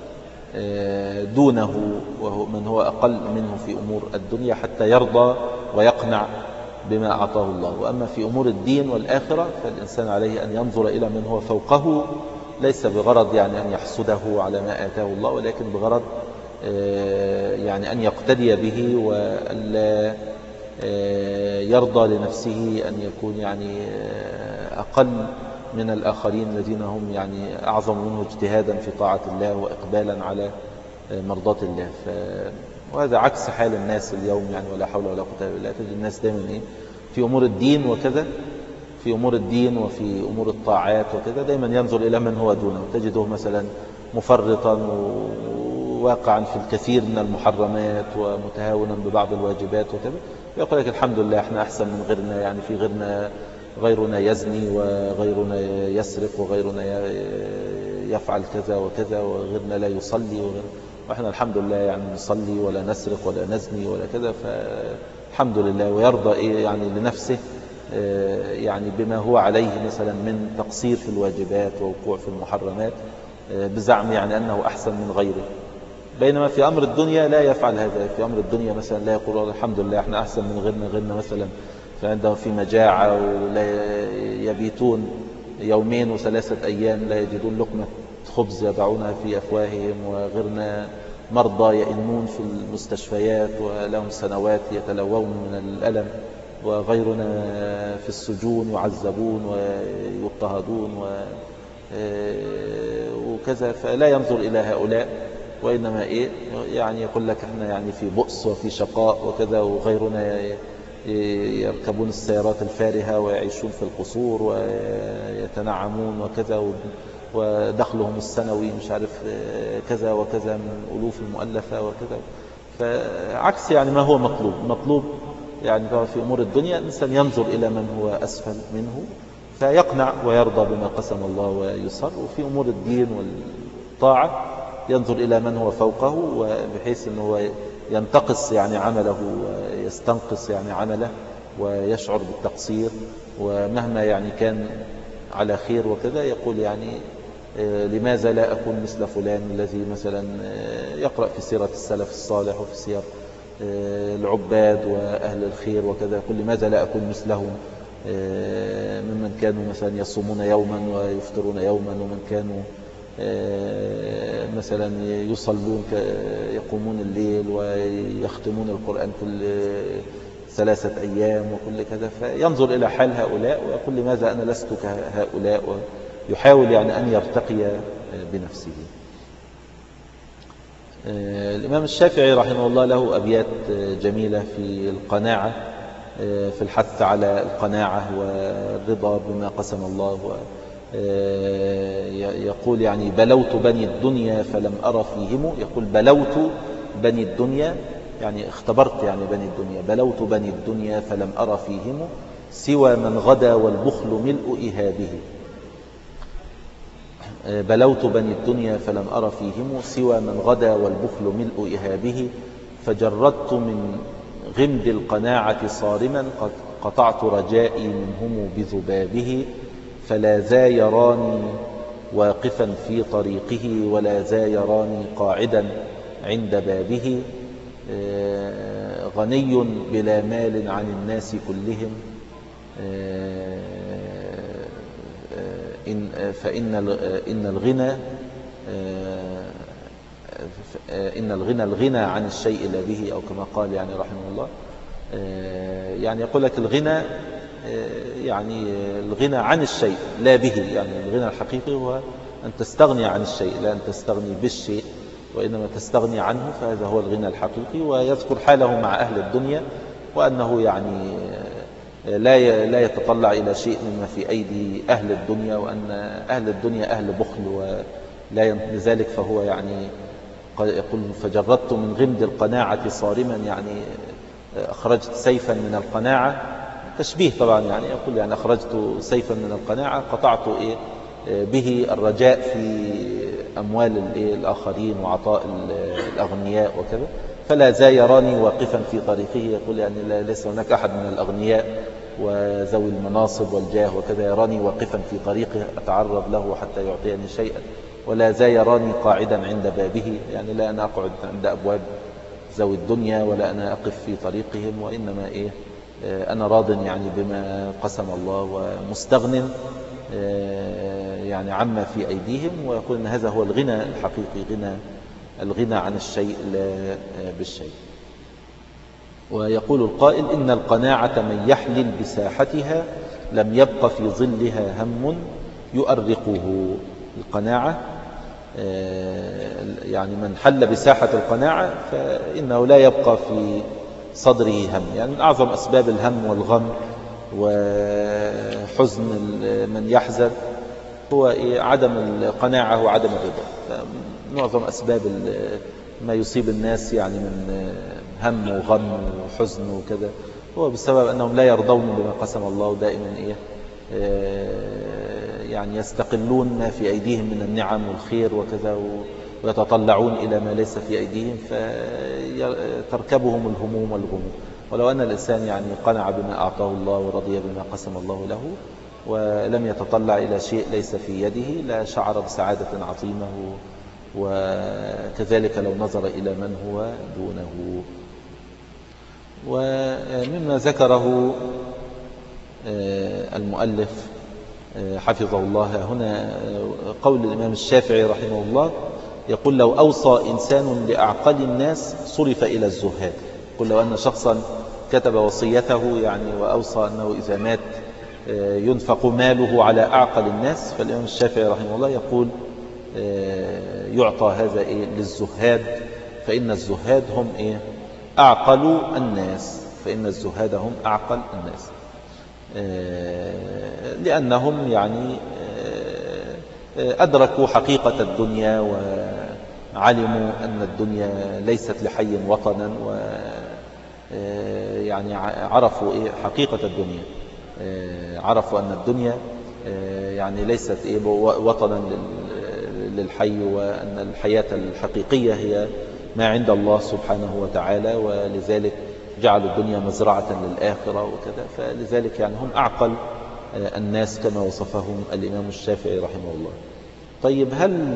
دونه ومن هو أقل منه في أمور الدنيا حتى يرضى ويقنع بما أعطاه الله. وأما في أمور الدين والآخرة فالإنسان عليه أن ينظر إلى من هو فوقه ليس بغرض يعني أن يحسده على ما آتاه الله، ولكن بغرض يعني أن يقتدي به وألا يرضى لنفسه أن يكون يعني أقل من الآخرين الذين هم يعني أعظم منه اجتهادا في طاعة الله وإقبالا على مرضاة الله. ف... وهذا عكس حال الناس اليوم يعني ولا حول ولا قوة إلا بالله. تجد الناس دائما إيه في أمور الدين وكذا في أمور الدين وفي أمور الطاعات وكذا دائما ينظر إلى من هو دونه، تجده مثلا مفرطا وواقعا في الكثير من المحرمات ومتهاونا ببعض الواجبات وكذا، يقول لك الحمد لله احنا أحسن من غيرنا، يعني في غيرنا غيرنا يزني وغيرنا يسرق وغيرنا يفعل كذا وكذا وغيرنا لا يصلي وغير وإحنا الحمد لله يعني نصلي ولا نسرق ولا نزني ولا كذا، فالحمد لله. ويرضى إيه يعني لنفسه يعني بما هو عليه مثلا من تقصير في الواجبات ووقوع في المحرمات بزعم يعني أنه أحسن من غيره. بينما في أمر الدنيا لا يفعل هذا. في أمر الدنيا مثلا لا يقول الحمد لله احنا أحسن من غيرنا غيرنا مثلا فعندهم في مجاعة ولا يبيتون يومين وثلاثة أيام لا يجدون لقمة خبز يضعونها في أفواههم، وغيرنا مرضى يئنون في المستشفيات ولهم سنوات يتلوون من الألم، وغيرنا في السجون يعذبون ويضطهدون وكذا. فلا ينظر إلى هؤلاء وإنما إيه يعني يقول لك احنا يعني في بؤس وفي شقاء وكذا، وغيرنا يركبون السيارات الفارهة ويعيشون في القصور ويتنعمون وكذا ودخلهم السنوي مش عارف كذا وكذا من ألوف المؤلفة وكذا. فعكس يعني ما هو مطلوب. مطلوب يعني في أمور الدنيا الإنسان ينظر إلى من هو أسفل منه فيقنع ويرضى بما قسم الله ويسر، وفي أمور الدين والطاعة ينظر إلى من هو فوقه وبحيث أنه ينتقص يعني عمله ويستنقص يعني عمله ويشعر بالتقصير، ومهما يعني كان على خير وكذا يقول يعني لماذا لا أكون مثل فلان الذي مثلا يقرأ في سيرة السلف الصالح وفي سير العباد وأهل الخير وكذا، يقول لماذا لا أكون مثلهم ممن كانوا مثلا يصومون يوما ويفطرون يوما، ومن كانوا مثلا يصلون يقومون الليل ويختمون القرآن كل ثلاثة أيام وكل كذا، فينظر إلى حال هؤلاء ويقول لماذا أنا لست كهؤلاء، ويحاول يعني أن يرتقي بنفسه. الإمام الشافعي رحمه الله له أبيات جميلة في القناعة، في الحث على القناعة والرضا بما قسم الله، يقول يعني بلوت بني الدنيا فلم أرى فيهم، يقول بلوت بني الدنيا يعني اختبرت يعني بني الدنيا، بلوت بني الدنيا فلم أرى فيهم سوى من غدا والبخل ملء إهابه. بلوت بني الدنيا فلم أرى فيهم سوى من غدا والبخل ملء إهابه، فجردت من غمد القناعة صارما قطعت رجائي منهم بذبابه، فلا ذا يراني واقفا في طريقه ولا ذا يراني قاعدا عند بابه، غني بلا مال عن الناس كلهم إن فإن إن الغنى إن الغنى الغنى عن الشيء لا به، أو كما قال يعني رحمه الله. يعني يقول لك الغنى يعني الغنى عن الشيء لا به، يعني الغنى الحقيقي هو أن تستغني عن الشيء، لا أن تستغني بالشيء وإنما تستغني عنه، فهذا هو الغنى الحقيقي. ويذكر حاله مع أهل الدنيا وأنه يعني لا لا يتطلع إلى شيء مما في أيدي أهل الدنيا، وأن أهل الدنيا أهل بخل ولا لذلك فهو يعني يقول فجردت من غمد القناعة صارما، يعني أخرجت سيفا من القناعة، تشبيه طبعا، يعني يقول يعني أخرجت سيفا من القناعة قطعت إيه به الرجاء في أموال الآخرين وعطاء الأغنياء وكذا، فلا ذا يراني واقفا في طريقه، يقول يعني ليس هناك أحد من الأغنياء وذوي المناصب والجاه وكذا يراني واقفا في طريقه أتعرض له حتى يعطيني شيئا، ولا ذا يراني قاعدا عند بابه، يعني لا أنا أقعد عند أبواب ذوي الدنيا ولا أنا أقف في طريقهم، وإنما إيه أنا راض يعني بما قسم الله ومستغن يعني عما في أيديهم، ويقول أن هذا هو الغنى الحقيقي، غنى الغنى عن الشيء لا بالشيء. ويقول القائل إن القناعة من يحلل بساحتها لم يبق في ظلها هم يؤرقه. القناعة يعني من حل بساحة القناعة فإنه لا يبقى في صدره هم، يعني من أعظم أسباب الهم والغم وحزن من يحزن هو عدم القناعة وعدم الرضا. معظم أسباب ما يصيب الناس يعني من هم وغم وحزن وكذا هو بسبب أنهم لا يرضون بما قسم الله، دائما إيه يعني يستقلون ما في أيديهم من النعم والخير وكذا، ويتطلعون إلى ما ليس في أيديهم فتركبهم الهموم والغموم. ولو أن الإنسان يعني قنع بما أعطاه الله ورضي بما قسم الله له ولم يتطلع إلى شيء ليس في يده لا شعر بسعادة عظيمة، وكذلك لو نظر إلى من هو دونه. ومما ذكره المؤلف حفظه الله هنا قول الإمام الشافعي رحمه الله، يقول لو أوصى إنسان لأعقل الناس صرف إلى الزهاد. يقول لو أن شخصا كتب وصيته يعني وأوصى أنه إذا مات ينفق ماله على أعقل الناس، فالإمام الشافعي رحمه الله يقول يعطى هذا إيه للزهاد، فإن الزهاد هم إيه أعقل الناس، فإن الزهاد هم أعقل الناس، لأنهم يعني أدركوا حقيقة الدنيا وعلموا أن الدنيا ليست لحي وطنا، يعني عرفوا إيه حقيقة الدنيا، عرفوا أن الدنيا يعني ليست إيه وطنا للحي، وأن الحياة الحقيقية هي ما عند الله سبحانه وتعالى، ولذلك جعلوا الدنيا مزرعة للآخرة وكذا. فلذلك يعني هم أعقل الناس كما وصفهم الإمام الشافعي رحمه الله. طيب هل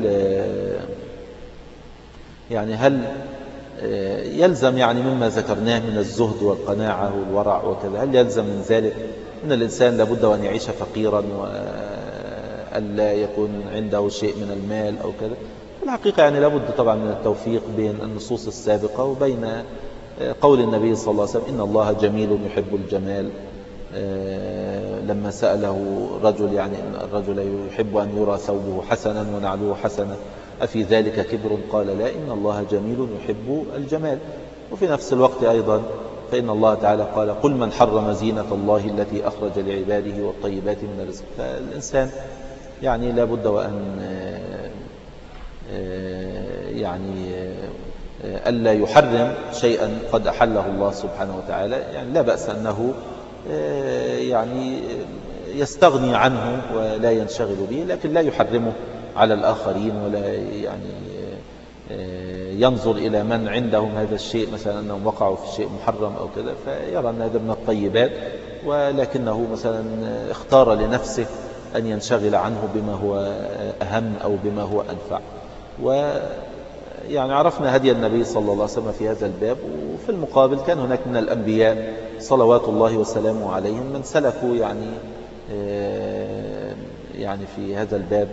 يعني هل يلزم يعني مما ذكرناه من الزهد والقناعة والورع وكذا، هل يلزم من ذلك أن الإنسان لابد أن يعيش فقيرا وألا يكون عنده شيء من المال أو كذا؟ الحقيقة يعني لابد طبعا من التوفيق بين النصوص السابقة وبين قول النبي صلى الله عليه وسلم إن الله جميل يحب الجمال. لما سأله رجل يعني الرجل يحب أن يرى ثوبه حسنا ونعله حسنا أفي ذلك كبر؟ قال لا، إن الله جميل يحب الجمال. وفي نفس الوقت أيضا فإن الله تعالى قال قل من حرم زينة الله التي أخرج لعباده والطيبات من الرزق. فالإنسان يعني لا بد وأن يعني ألا يحرم شيئا قد أحله الله سبحانه وتعالى. يعني لا بأس أنه يعني يستغني عنه ولا ينشغل به، لكن لا يحرمه على الآخرين، ولا يعني ينظر إلى من عندهم هذا الشيء مثلا أنهم وقعوا في شيء محرم أو كذا فيرى أن هذا من الطيبات، ولكنه مثلا اختار لنفسه أن ينشغل عنه بما هو أهم أو بما هو أنفع. ويعني عرفنا هدي النبي صلى الله عليه وسلم في هذا الباب. وفي المقابل كان هناك من الأنبياء صلوات الله وسلامه عليهم من سلكوا يعني يعني في هذا الباب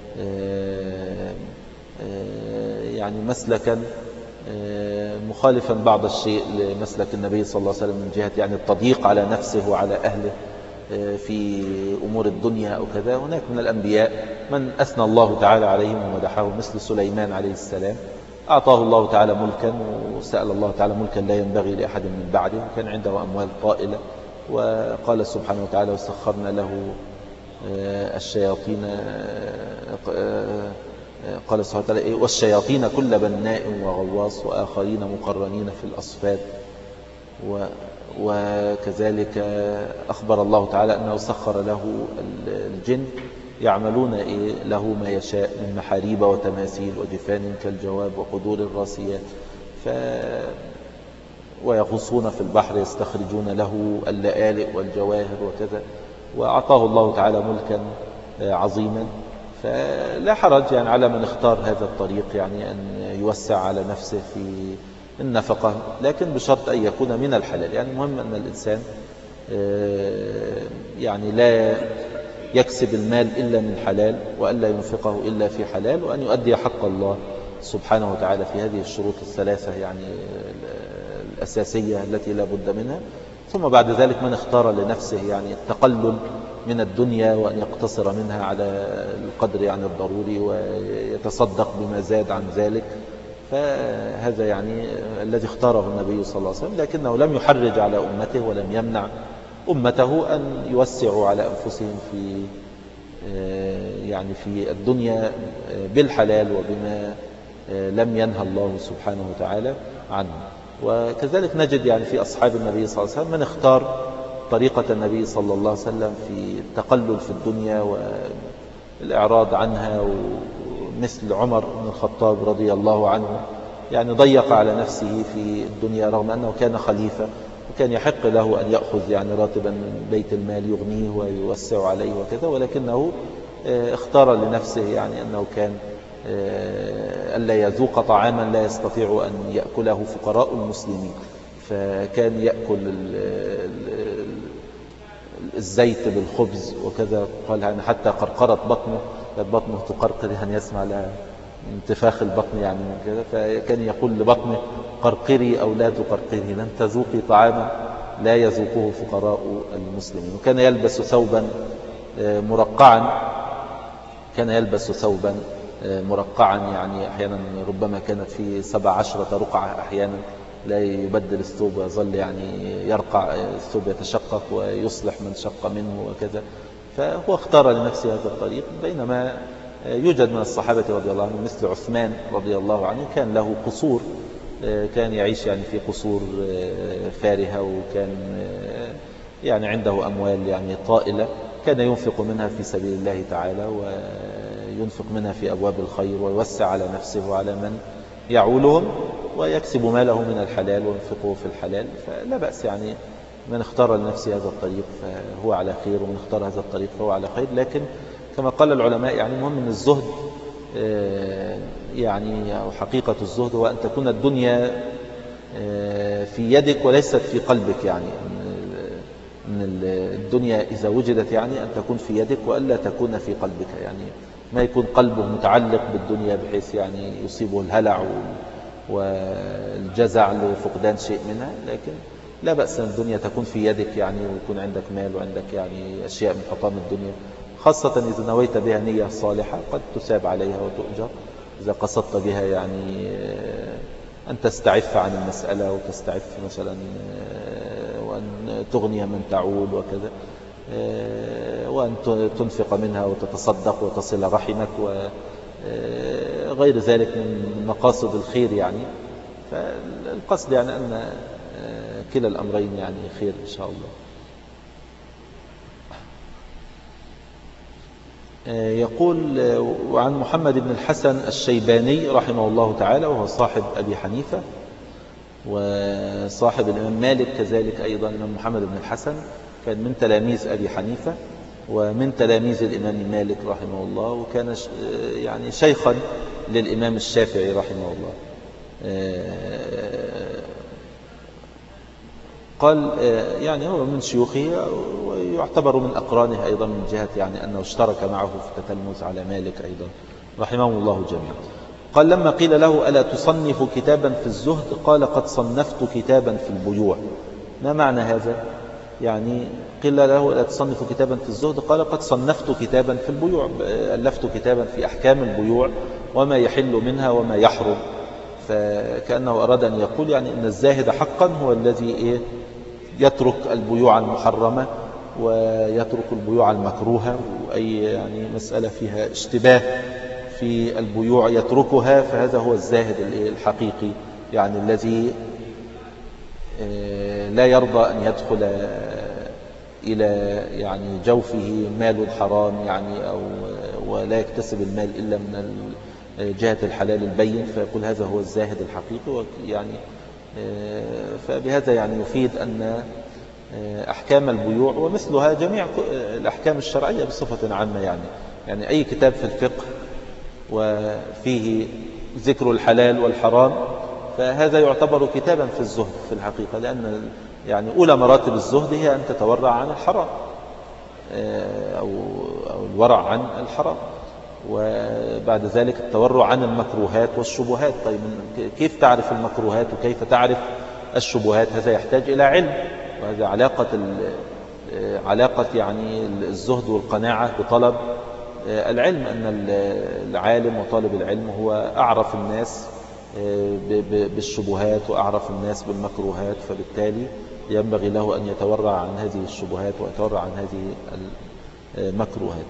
يعني مسلكا مخالفا بعض الشيء لمسلك النبي صلى الله عليه وسلم من جهة يعني التضييق على نفسه وعلى أهله في أمور الدنيا أو كذا. هناك من الأنبياء من أثنى الله تعالى عليهم ومدحهم مثل سليمان عليه السلام، أعطاه الله تعالى ملكا وسأل الله تعالى ملكا لا ينبغي لأحد من بعده، وكان عنده أموال طائلة. وقال سبحانه وتعالى وسخرنا له الشياطين، قال سبحانه وتعالى والشياطين كل بناء وغواص وآخرين مقرنين في الأصفاد. وكذلك أخبر الله تعالى أنه سخر له الجن يعملون له ما يشاء من محاريب وتماثيل وجفان كالجواب وقدور الراسيات ف... ويغوصون في البحر يستخرجون له اللآلئ والجواهر وكذا. وأعطاه الله تعالى ملكا عظيما. فلا حرج يعني على من اختار هذا الطريق يعني أن يوسع على نفسه في النفقة، لكن بشرط أن يكون من الحلال. يعني المهم أن الإنسان يعني لا يكسب المال إلا من حلال، وألا ينفقه إلا في حلال، وأن يؤدي حق الله سبحانه وتعالى في هذه الشروط الثلاثة يعني الأساسية التي لا بد منها. ثم بعد ذلك من اختار لنفسه يعني التقلل من الدنيا وأن يقتصر منها على القدر يعني الضروري ويتصدق بما زاد عن ذلك، فهذا يعني الذي اختاره النبي صلى الله عليه وسلم، لكنه لم يحرج على أمته ولم يمنع أمته أن يوسعوا على أنفسهم في يعني في الدنيا بالحلال وبما لم ينهى الله سبحانه وتعالى عنه. وكذلك نجد يعني في أصحاب النبي صلى الله عليه وسلم من اختار طريقة النبي صلى الله عليه وسلم في التقلل في الدنيا والإعراض عنها، مثل عمر بن الخطاب رضي الله عنه يعني ضيق على نفسه في الدنيا رغم أنه كان خليفة، وكان يحق له أن يأخذ يعني راتبا من بيت المال يغنيه ويوسع عليه وكذا، ولكنه اختار لنفسه يعني أنه كان ألا يذوق طعاما لا يستطيع أن يأكله فقراء المسلمين، فكان يأكل الزيت بالخبز وكذا. قال يعني حتى قرقرت بطنه، كانت بطنه تقرقر يعني يسمع لها انتفاخ البطن يعني من كذا، فكان يقول لبطنه قرقري أو لا تقرقري لن تذوقي طعاما لا يذوقه فقراء المسلمين. وكان يلبس ثوبا مرقعا، كان يلبس ثوبا مرقعا يعني أحيانا ربما كانت في سبع عشرة رقعة، أحيانا لا يبدل الثوب ويظل يعني يرقع الثوب يتشقق ويصلح من شق منه وكذا. فهو اختار لنفسه هذا الطريق، بينما يوجد من الصحابة رضي الله عنهم مثل عثمان رضي الله عنه كان له قصور كان يعيش يعني في قصور فارهة، وكان يعني عنده أموال يعني طائلة كان ينفق منها في سبيل الله تعالى، وينفق منها في أبواب الخير، ويوسع على نفسه وعلى من يعولهم، ويكسب ماله من الحلال وينفقه في الحلال. فلا بأس يعني، من اختار لنفسه هذا الطريق فهو على خير، ومن اختار هذا الطريق فهو على خير. لكن كما قال العلماء يعني مهم من الزهد يعني، أو حقيقة الزهد هو أن تكون الدنيا في يدك وليست في قلبك. يعني من الدنيا إذا وجدت يعني أن تكون في يدك وألا تكون في قلبك، يعني ما يكون قلبه متعلق بالدنيا بحيث يعني يصيبه الهلع والجزع لفقدان شيء منها. لكن لا بأس أن الدنيا تكون في يدك يعني، ويكون عندك مال وعندك يعني أشياء من حطام الدنيا، خاصة إذا نويت بها نية صالحة قد تساب عليها وتؤجر. إذا قصدت بها يعني أن تستعف عن المسألة، وتستعف مثلا وأن تغني من تعول وكذا، وأن تنفق منها وتتصدق وتصل رحمك وغير ذلك من مقاصد الخير يعني. فالقصد يعني أن كلا الأمرين يعني خير إن شاء الله. يقول: وعن محمد بن الحسن الشيباني رحمه الله تعالى، وهو صاحب أبي حنيفة وصاحب الإمام مالك كذلك أيضا. الإمام محمد بن الحسن كان من تلاميذ أبي حنيفة ومن تلاميذ الإمام مالك رحمه الله، وكان يعني شيخا للإمام الشافعي رحمه الله. قال يعني هو من شيوخه، ويعتبر من أقرانه أيضا من جهة يعني أنه اشترك معه في التتلمذ على مالك أيضا رحمه الله جميعا. قال: لما قيل له: ألا تصنف كتابا في الزهد؟ قال: قد صنفت كتابا في البيوع. ما معنى هذا؟ يعني قيل له: ألا تصنف كتابا في الزهد؟ قال: قد صنفت كتابا في البيوع، ألفت كتابا في أحكام البيوع وما يحل منها وما يحرم. فكأنه أراد أن يقول يعني أن الزاهد حقا هو الذي إيه يترك البيوع المحرمة ويترك البيوع المكروهة، وأي يعني مسألة فيها اشتباه في البيوع يتركها، فهذا هو الزاهد الحقيقي، يعني الذي لا يرضى أن يدخل إلى يعني جوفه مال حرام يعني، أو ولا يكتسب المال إلا من جهة الحلال البين، فيقول هذا هو الزاهد الحقيقي. يعني فبهذا يعني يفيد أن أحكام البيوع ومثلها جميع الأحكام الشرعية بصفة عامة يعني يعني أي كتاب في الفقه وفيه ذكر الحلال والحرام فهذا يعتبر كتابا في الزهد في الحقيقة، لأن يعني أولى مراتب الزهد هي أن تتورع عن الحرام أو أو الورع عن الحرام، وبعد ذلك التورع عن المكروهات والشبهات. طيب كيف تعرف المكروهات وكيف تعرف الشبهات؟ هذا يحتاج إلى علم، وهذا علاقة علاقة يعني الزهد والقناعة بطلب العلم، أن العالم وطالب العلم هو أعرف الناس بالشبهات وأعرف الناس بالمكروهات، فبالتالي ينبغي له أن يتورع عن هذه الشبهات ويتورع عن هذه المكروهات.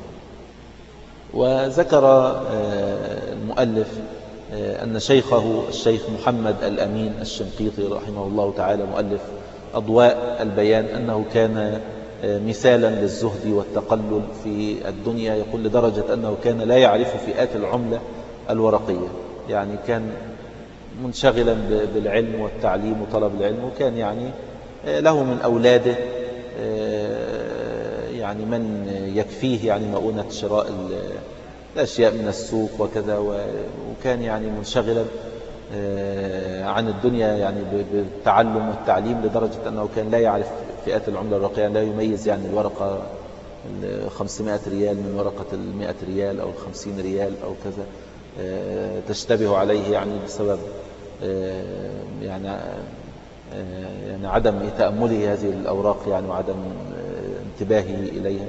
وذكر المؤلف أن شيخه الشيخ محمد الأمين الشنقيطي رحمه الله تعالى مؤلف أضواء البيان أنه كان مثالا للزهد والتقلل في الدنيا، يقول لدرجة أنه كان لا يعرف فئات العملة الورقية، يعني كان منشغلا بالعلم والتعليم وطلب العلم، وكان يعني له من أولاده يعني من يكفيه يعني مؤونة شراء الأشياء من السوق وكذا، وكان يعني منشغلا عن الدنيا يعني بالتعلم والتعليم، لدرجة أنه كان لا يعرف فئات العملة الورقية، لا يميز يعني الورقة خمسمائة ريال من ورقة المائة ريال أو الخمسين ريال أو كذا، تشتبه عليه يعني بسبب يعني يعني عدم تأمله هذه الأوراق يعني وعدم انتباهه إليها.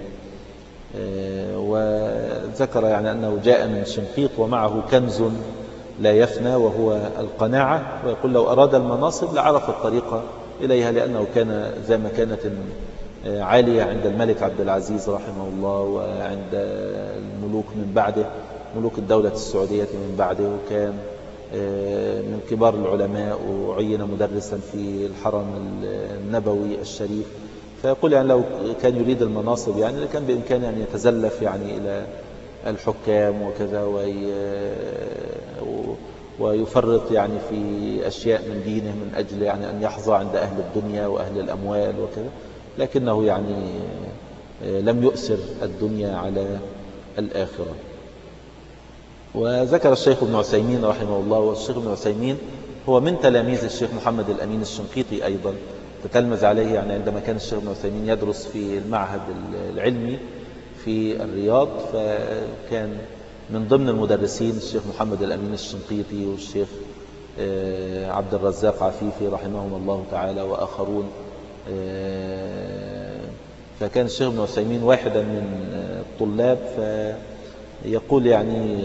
وذكر يعني أنه جاء من شنقيط ومعه كنز لا يفنى وهو القناعة، ويقول لو أراد المناصب لعرف الطريق إليها، لأنه كان ذا مكانة عالية عند الملك عبد العزيز رحمه الله وعند الملوك من بعده، ملوك الدولة السعودية من بعده، وكان من كبار العلماء، وعين مدرسا في الحرم النبوي الشريف. فيقول يعني لو كان يريد المناصب يعني كان بإمكانه أن يتزلف يعني إلى الحكام وكذا، ويفرط يعني في أشياء من دينه من أجل يعني أن يحظى عند أهل الدنيا وأهل الأموال وكذا، لكنه يعني لم يؤثر الدنيا على الآخرة. وذكر الشيخ ابن عثيمين رحمه الله، والشيخ ابن عثيمين هو من تلاميذ الشيخ محمد الأمين الشنقيطي أيضا، تتلمذ عليه يعني عندما كان الشيخ ابن عثيمين يدرس في المعهد العلمي في الرياض، فكان من ضمن المدرسين الشيخ محمد الأمين الشنقيطي والشيخ عبد الرزاق عفيفي رحمهم الله تعالى وآخرون. فكان الشيخ ابن عثيمين واحدا من الطلاب، فيقول يعني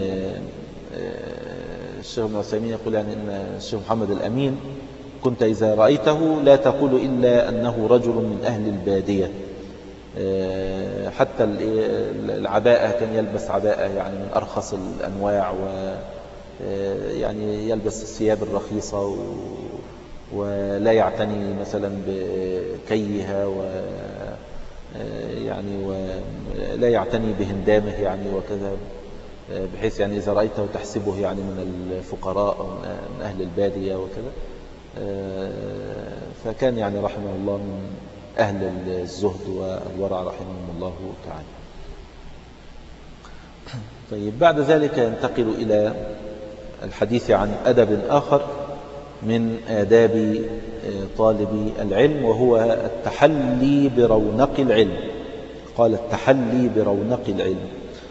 الشيخ ابن عثيمين يقول يعني أن الشيخ محمد الأمين كنت إذا رأيته لا تقول إلا أنه رجل من أهل البادية. حتى العباءة كان يلبس عباءة يعني من أرخص الأنواع، ويعني يلبس الثياب الرخيصة ولا يعتني مثلا بكيها، و يعني ولا يعتني بهندامه يعني وكذا، بحيث يعني إذا رأيته تحسبه يعني من الفقراء من أهل البادية وكذا. فكان يعني رحمه الله من أهل الزهد والورع رحمهم الله تعالى. طيب، بعد ذلك ينتقل إلى الحديث عن أدب آخر من آداب طالب العلم، وهو التحلي برونق العلم. قال التحلي برونق العلم.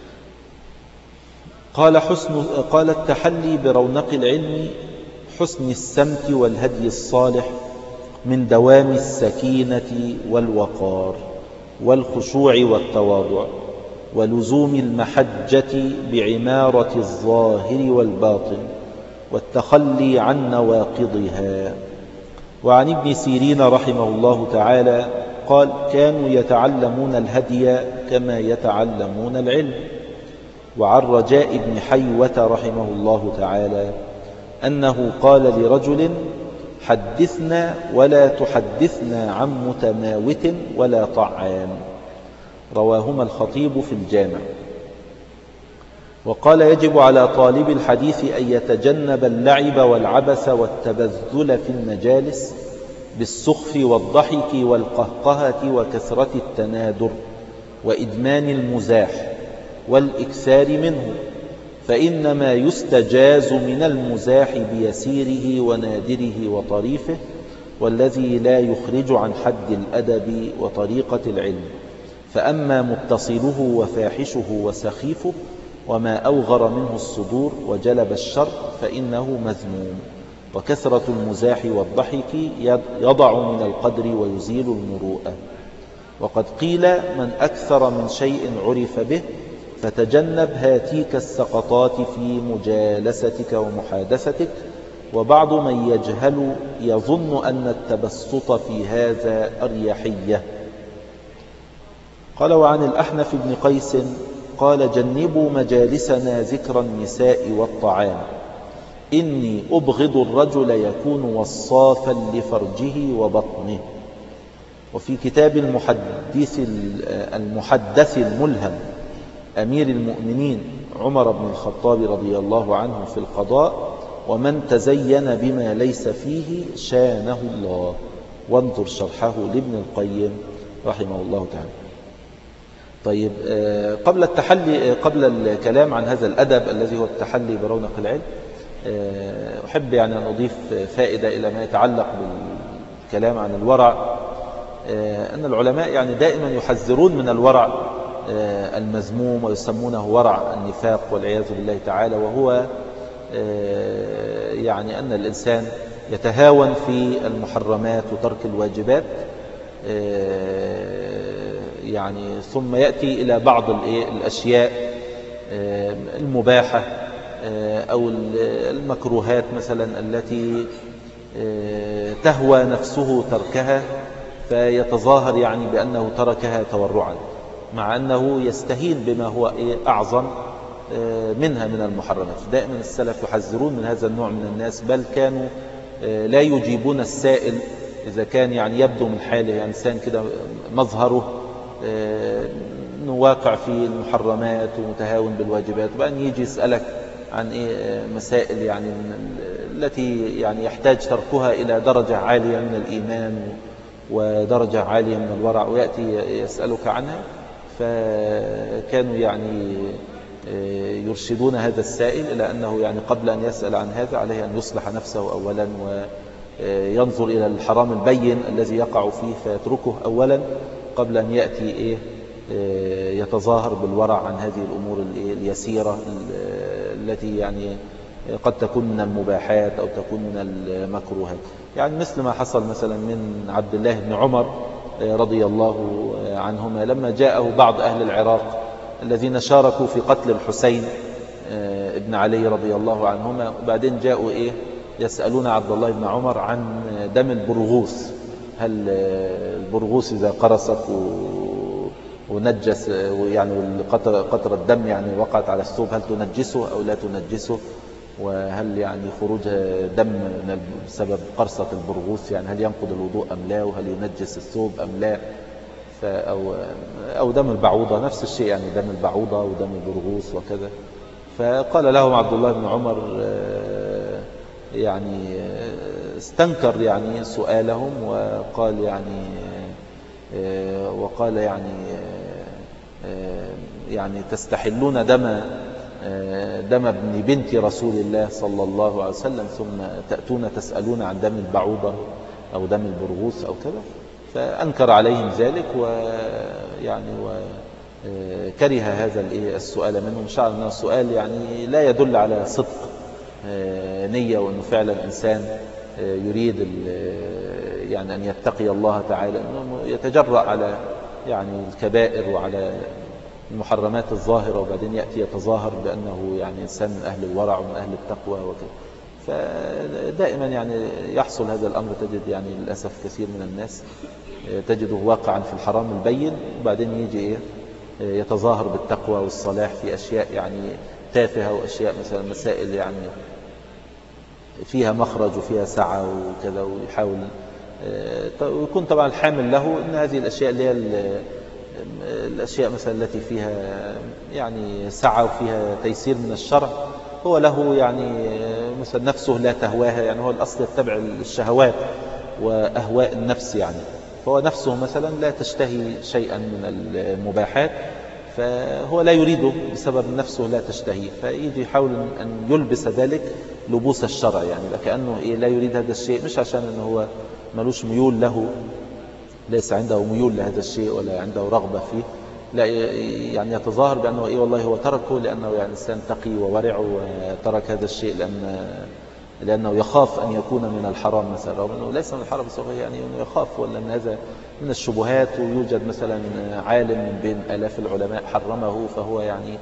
قال حسن قال التحلي برونق العلم حسن السمت والهدي الصالح، من دوام السكينة والوقار والخشوع والتواضع، ولزوم المحجة بعمارة الظاهر والباطن، والتخلي عن نواقضها. وعن ابن سيرين رحمه الله تعالى قال: كانوا يتعلمون الهدي كما يتعلمون العلم. وعن رجاء بن حيوة رحمه الله تعالى أنه قال لرجل: حدثنا ولا تحدثنا عن متماوت ولا طعام. رواهما الخطيب في الجامع. وقال: يجب على طالب الحديث أن يتجنب اللعب والعبث والتبذل في المجالس بالسخف والضحك والقهقهة وكثرة التنادر وإدمان المزاح والإكثار منه، فإنما يستجاز من المزاح بيسيره ونادره وطريفه، والذي لا يخرج عن حد الأدب وطريقة العلم. فأما متصله وفاحشه وسخيفه وما أوغر منه الصدور وجلب الشر فإنه مذموم. وكثرة المزاح والضحك يضع من القدر ويزيل المروءة. وقد قيل: من أكثر من شيء عرف به فتجنب هاتيك السقطات في مجالستك ومحادثتك. وبعض من يجهل يظن أن التبسط في هذا أريحية. قال: وعن الأحنف بن قيس قال: جنبوا مجالسنا ذكر النساء والطعام، إني أبغض الرجل يكون وصافا لفرجه وبطنه. وفي كتاب المحدث المحدث الملهم أمير المؤمنين عمر بن الخطاب رضي الله عنه في القضاء: ومن تزين بما ليس فيه شانه الله. وانظر شرحه لابن القيم رحمه الله تعالى. طيب، قبل التحلي قبل الكلام عن هذا الأدب الذي هو التحلي برونق العلم، أحب يعني أن أضيف فائدة إلى ما يتعلق بالكلام عن الورع. أن العلماء يعني دائما يحذرون من الورع المذموم، ويسمونه ورع النفاق والعياذ بالله تعالى، وهو يعني أن الإنسان يتهاون في المحرمات وترك الواجبات، يعني ثم يأتي إلى بعض الأشياء المباحة أو المكروهات مثلا التي تهوى نفسه تركها، فيتظاهر يعني بأنه تركها تورعا، مع أنه يستهين بما هو أعظم منها من المحرمات. دائما السلف يحذرون من هذا النوع من الناس، بل كانوا لا يجيبون السائل إذا كان يعني يبدو من حاله يعني إنسان كده مظهره واقع في المحرمات ومتهاون بالواجبات، وبأن يجي يسألك عن إيه مسائل يعني التي يعني يحتاج تركها إلى درجة عالية من الإيمان ودرجة عالية من الورع، ويأتي يسألك عنها. فكانوا يعني يرشدون هذا السائل إلى أنه يعني قبل أن يسأل عن هذا عليه أن يصلح نفسه أولا، وينظر إلى الحرام البين الذي يقع فيه فيتركه أولا قبل أن يأتي إيه يتظاهر بالورع عن هذه الأمور اليسيرة التي يعني قد تكون من المباحات أو تكون من المكروهات. يعني مثل ما حصل مثلا من عبد الله بن عمر رضي الله عنهما لما جاءه بعض أهل العراق الذين شاركوا في قتل الحسين ابن علي رضي الله عنهما، وبعدين جاءوا إيه يسألون عبد الله بن عمر عن دم البرغوث، هل البرغوث إذا قرصك ونجس يعني قطر الدم يعني وقعت على الثوب هل تنجسه أو لا تنجسه، وهل يعني خروج دم بسبب قرصة البرغوث يعني هل ينقض الوضوء أم لا، وهل ينجس الثوب أم لا، أو, أو دم البعوضة نفس الشيء يعني دم البعوضة ودم البرغوث وكذا. فقال لهم عبد الله بن عمر يعني استنكر يعني سؤالهم وقال يعني وقال يعني يعني تستحلون دم دم ابن بنت رسول الله صلى الله عليه وسلم ثم تأتون تسألون عن دم البعوضة أو دم البرغوث أو كذا. فأنكر عليهم ذلك ويعني وكره هذا السؤال منهم، شعر أنه السؤال يعني لا يدل على صدق نية وأنه فعلا إنسان يريد يعني أن يتقي الله تعالى، أنه يتجرأ على يعني الكبائر وعلى المحرمات الظاهرة وبعدين يأتي يتظاهر بأنه يعني إنسان من أهل الورع ومن أهل التقوى وكذا. فدائما يعني يحصل هذا الأمر، تجد يعني للأسف كثير من الناس تجده واقعا في الحرام البين وبعدين يجي إيه يتظاهر بالتقوى والصلاح في أشياء يعني تافهة وأشياء مثلا مسائل يعني فيها مخرج وفيها سعة وكذا، ويحاول ويكون طبعا الحامل له أن هذه الأشياء اللي هي الأشياء مثلا التي فيها يعني سعة وفيها تيسير من الشرع هو له يعني مثلا نفسه لا تهواها، يعني هو الأصل يتبع الشهوات وأهواء النفس يعني، فهو نفسه مثلا لا تشتهي شيئا من المباحات فهو لا يريده بسبب نفسه لا تشتهي، فيجي يحاول أن يلبس ذلك لبوس الشرع يعني كأنه إيه لا يريد هذا الشيء، مش عشان أنه هو ملوش ميول له، ليس عنده ميول لهذا الشيء ولا عنده رغبة فيه، لا يعني يتظاهر بأنه إيه والله هو تركه لأنه يعني إنسان تقي وورع وترك هذا الشيء لأن لأنه يخاف أن يكون من الحرام مثلا، رغم أنه ليس من الحرام بس هو يعني أنه يخاف ولا من هذا من الشبهات، ويوجد مثلا عالم من بين آلاف العلماء حرمه فهو يعني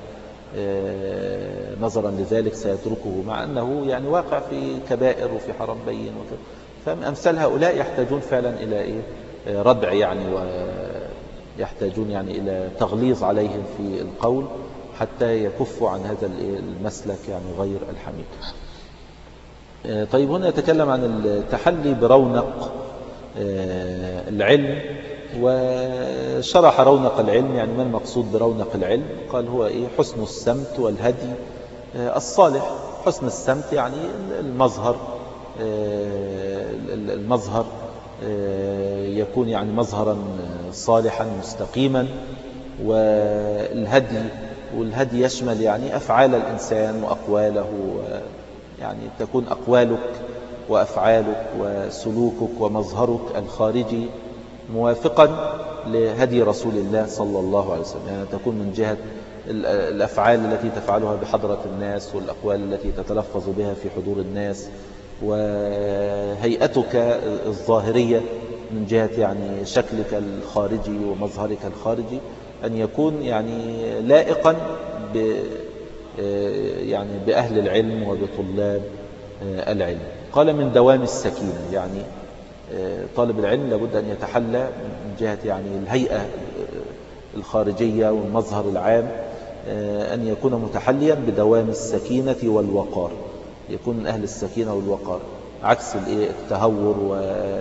نظرا لذلك سيتركه مع أنه يعني واقع في كبائر وفي حرام بين وكذا. فأمثال هؤلاء يحتاجون فعلا إلى إيه ردع يعني، ويحتاجون يعني إلى تغليظ عليهم في القول حتى يكفوا عن هذا المسلك يعني غير الحميد. طيب هنا يتكلم عن التحلي برونق العلم، وشرح رونق العلم يعني ما المقصود برونق العلم. قال هو إيه حسن السمت والهدي الصالح. حسن السمت يعني المظهر المظهر يكون يعني مظهرا صالحا مستقيما، والهدي والهدي يشمل يعني أفعال الإنسان وأقواله، يعني تكون أقوالك وأفعالك وسلوكك ومظهرك الخارجي موافقا لهدي رسول الله صلى الله عليه وسلم، يعني تكون من جهة الأفعال التي تفعلها بحضرة الناس والأقوال التي تتلفظ بها في حضور الناس، وهيئتك الظاهرية من جهة يعني شكلك الخارجي ومظهرك الخارجي أن يكون يعني لائقا ب يعني بأهل العلم وبطلاب العلم. قال من دوام السكينة، يعني طالب العلم لابد أن يتحلى من جهة يعني الهيئة الخارجية والمظهر العام أن يكون متحليا بدوام السكينة والوقار، يكون من أهل السكينة والوقار، عكس التهور و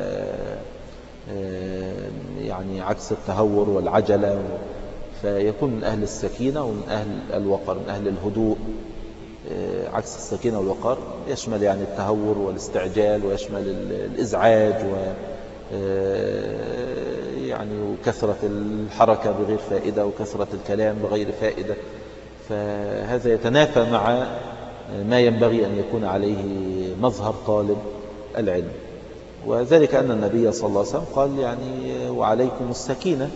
يعني عكس التهور والعجلة، فيكون من أهل السكينة ومن أهل الوقار، من أهل الهدوء. عكس السكينة والوقار يشمل يعني التهور والاستعجال، ويشمل الإزعاج و يعني وكثرة الحركة بغير فائدة، وكثرة الكلام بغير فائدة. فهذا يتنافى مع ما ينبغي أن يكون عليه مظهر طالب العلم. وذلك أن النبي صلى الله عليه وسلم قال يعني وعليكم السكينة.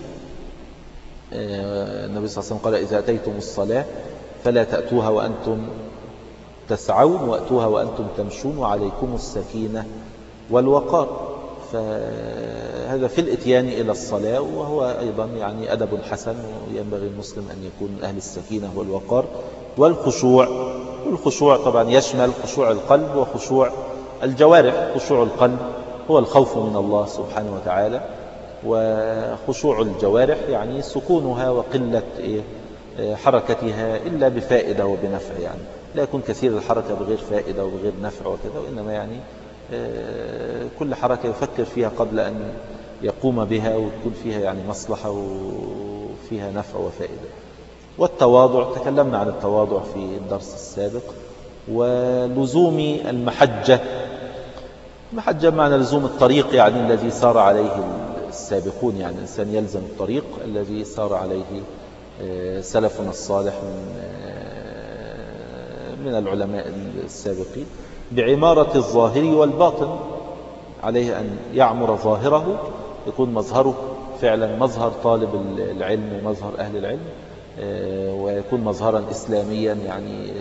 النبي صلى الله عليه وسلم قال إذا أتيتم الصلاة فلا تأتوها وأنتم تسعون، وأتوها وأنتم تمشون، وعليكم السكينة والوقار. فهذا في الاتيان إلى الصلاة، وهو أيضا يعني أدب حسن، وينبغي المسلم أن يكون من أهل السكينة والوقار والخشوع. والخشوع طبعا يشمل خشوع القلب وخشوع الجوارح. خشوع القلب هو الخوف من الله سبحانه وتعالى، وخشوع الجوارح يعني سكونها وقلة حركتها إلا بفائدة وبنفع، يعني لا يكون كثير الحركة بغير فائدة وبغير نفع وكذا، وإنما يعني كل حركة يفكر فيها قبل أن يقوم بها، وتكون فيها يعني مصلحة وفيها نفع وفائدة. والتواضع تكلمنا عن التواضع في الدرس السابق. ولزوم المحجة، المحجة معنى لزوم الطريق يعني الذي سار عليه السابقون، يعني الإنسان يلزم الطريق الذي سار عليه سلفنا الصالح من من العلماء السابقين، بعمارة الظاهر والباطن. عليه أن يعمر ظاهره، يكون مظهره فعلا مظهر طالب العلم ومظهر أهل العلم، ويكون مظهرا إسلاميا يعني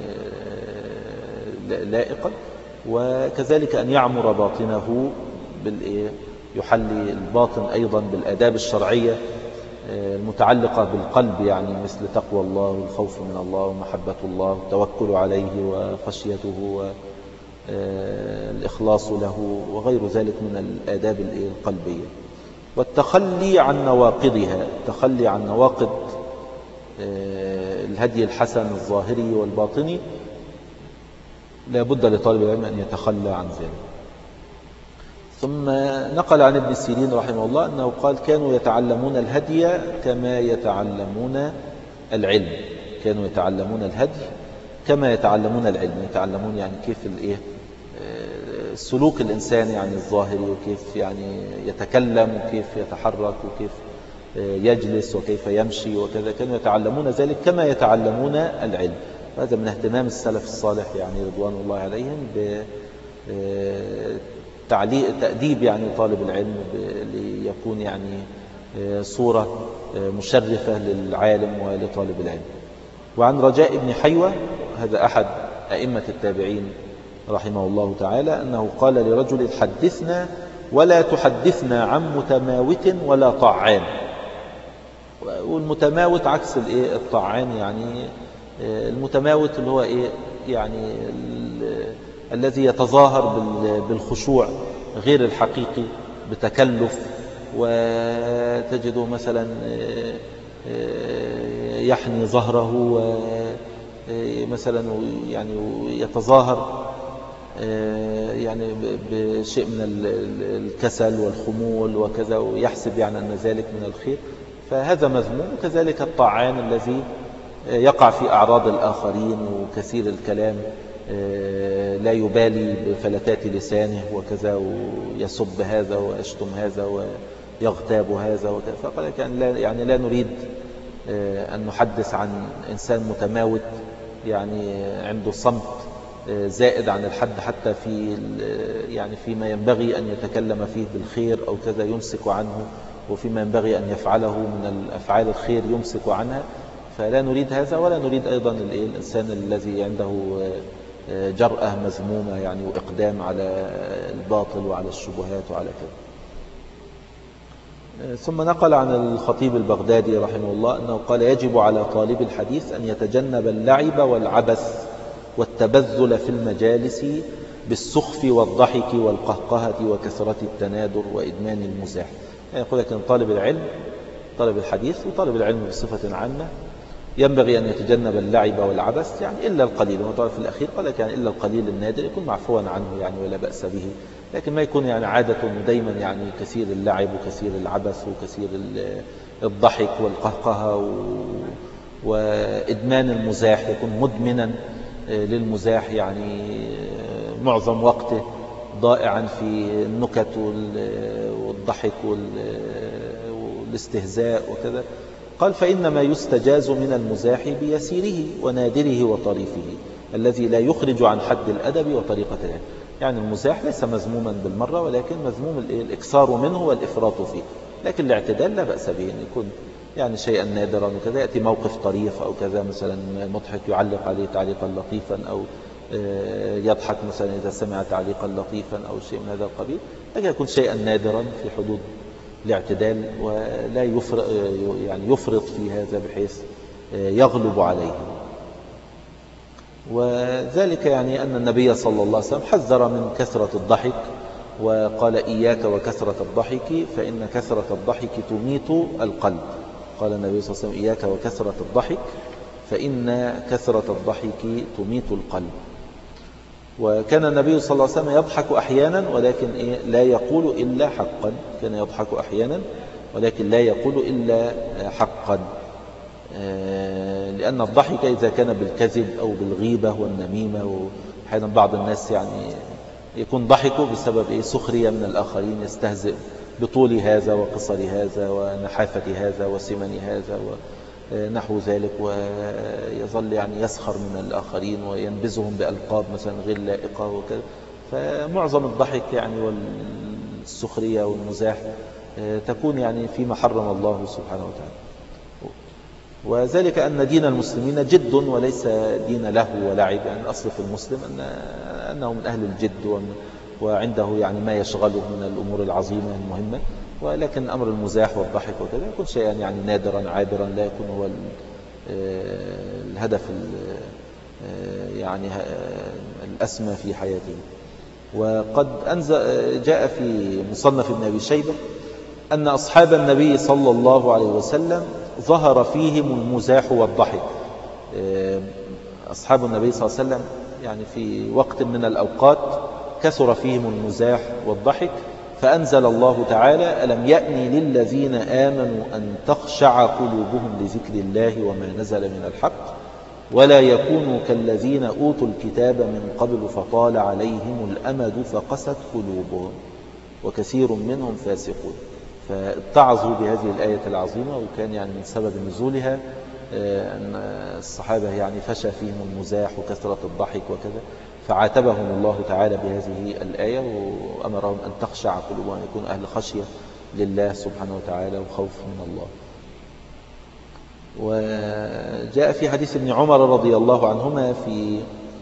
لائقا. وكذلك أن يعمر باطنه بالإيه، يحلي الباطن أيضا بالآداب الشرعية المتعلقة بالقلب، يعني مثل تقوى الله والخوف من الله ومحبة الله والتوكل عليه وخشيته والإخلاص له وغير ذلك من الآداب القلبية. والتخلي عن نواقضها، التخلي عن نواقض الهدي الحسن الظاهري والباطني لا بد لطالب العلم أن يتخلى عن ذلك. ثم نقل عن ابن سيرين رحمه الله أنه قال كانوا يتعلمون الهدي كما يتعلمون العلم، كانوا يتعلمون الهدي كما يتعلمون العلم. يتعلمون يعني كيف الايه سلوك الإنسان يعني الظاهري، وكيف يعني يتكلم وكيف يتحرك وكيف يجلس وكيف يمشي وكذا، كانوا يتعلمون ذلك كما يتعلمون العلم. هذا من اهتمام السلف الصالح يعني رضوان الله عليهم بتأديب يعني طالب العلم ليكون يعني صورة مشرفة للعالم ولطالب العلم. وعن رجاء بن حيوة، هذا أحد أئمة التابعين رحمه الله تعالى، أنه قال لرجل حدثنا ولا تحدثنا عن متماوت ولا طعان. والمتماوت عكس الايه الطعان، يعني المتماوت اللي هو ايه يعني الذي يتظاهر بالخشوع غير الحقيقي بتكلف، وتجده مثلا يحني ظهره مثلا يعني يتظاهر يعني بشيء من الكسل والخمول وكذا، ويحسب يعني أن ذلك من الخير، فهذا مذموم. وكذلك الطعان الذي يقع في أعراض الآخرين وكثير الكلام، لا يبالي بفلتات لسانه وكذا، ويسب هذا ويشتم هذا ويغتاب هذا وكذا. فقال يعني لا نريد أن نحدث عن إنسان متماوت يعني عنده صمت زائد عن الحد، حتى في يعني فيما ينبغي أن يتكلم فيه بالخير أو كذا يمسك عنه، وفيما ينبغي أن يفعله من الأفعال الخير يمسك عنها. فلا نريد هذا، ولا نريد أيضا الإنسان الذي عنده جرأة مذمومة يعني وإقدام على الباطل وعلى الشبهات وعلى كذا. ثم نقل عن الخطيب البغدادي رحمه الله أنه قال يجب على طالب الحديث أن يتجنب اللعب والعبث والتبذل في المجالس بالسخف والضحك والقهقهة وكثرة التنادر وإدمان المزاح. يعني يقول لك أن طالب العلم، طالب الحديث وطالب العلم بصفة عامة ينبغي أن يتجنب اللعب والعبث يعني إلا القليل. وطبعا في الأخير قال لك يعني إلا القليل النادر يكون معفوا عنه يعني ولا بأس به، لكن ما يكون يعني عادة دايما يعني كثير اللعب وكثير العبث وكثير الضحك والقهقهة وإدمان المزاح، يكون مدمنا للمزاح يعني معظم وقته ضائعا في النكت والضحك والاستهزاء وكذا. قال فإنما يستجاز من المزاح بيسيره ونادره وطريفه الذي لا يخرج عن حد الأدب وطريقة العلم. يعني المزاح ليس مذموما بالمرة، ولكن مذموم الإكثار منه والإفراط فيه، لكن الاعتدال لا بأس به، أن يكون يعني شيئا نادرا وكذا، يأتي موقف طريف أو كذا مثلا مضحك يعلق عليه تعليقا لطيفا، أو يضحك مثلا إذا سمع تعليقا لطيفا أو شيء من هذا القبيل، لكن يكون شيئا نادرا في حدود الاعتدال، ولا يفرط يعني يفرط في هذا بحيث يغلب عليه. وذلك يعني أن النبي صلى الله عليه وسلم حذر من كثرة الضحك، وقال إياك وكثرة الضحك فإن كثرة الضحك تميت القلب. قال النبي صلى الله عليه وسلم إياك وكثرة الضحك فإن كثرة الضحك تميت القلب. وكان النبي صلى الله عليه وسلم يضحك أحيانا ولكن إيه لا يقول إلا حقا، كان يضحك أحيانا ولكن لا يقول إلا حقا، لأن الضحك إذا كان بالكذب أو بالغيبة والنميمة، وأحيانا بعض الناس يعني يكون ضحكه بسبب إيه سخرية من الآخرين، يستهزئ بطول هذا وقصر هذا ونحافة هذا وسمن هذا ونحو ذلك، ويظل يعني يسخر من الآخرين وينبذهم بألقاب مثلا غير لائقة وكذا. فمعظم الضحك يعني والسخرية والمزاح تكون يعني فيما حرم الله سبحانه وتعالى. وذلك أن دين المسلمين جد وليس دين لهو ولعب، يعني الأصل في المسلم أن أنه من أهل الجد وعنده يعني ما يشغله من الأمور العظيمة المهمة، ولكن أمر المزاح والضحك وكذا يكون شيئا يعني نادرا عابرا، لا يكون هو الهدف يعني الأسمى في حياته. وقد أنزل جاء في مصنف ابن أبي شيبة أن أصحاب النبي صلى الله عليه وسلم ظهر فيهم المزاح والضحك. أصحاب النبي صلى الله عليه وسلم يعني في وقت من الأوقات كثر فيهم المزاح والضحك، فأنزل الله تعالى ألم يأني للذين آمنوا أن تخشع قلوبهم لذكر الله وما نزل من الحق ولا يكونوا كالذين أوتوا الكتاب من قبل فطال عليهم الأمد فقست قلوبهم وكثير منهم فاسقون. فاتعظوا بهذه الآية العظيمة، وكان يعني من سبب نزولها أن الصحابة يعني فشى فيهم المزاح وكثرة الضحك وكذا، فعاتبهم الله تعالى بهذه الآية وأمرهم أن تخشع قلوبهم، أن يكون أهل خشية لله سبحانه وتعالى وخوف من الله. وجاء في حديث ابن عمر رضي الله عنهما في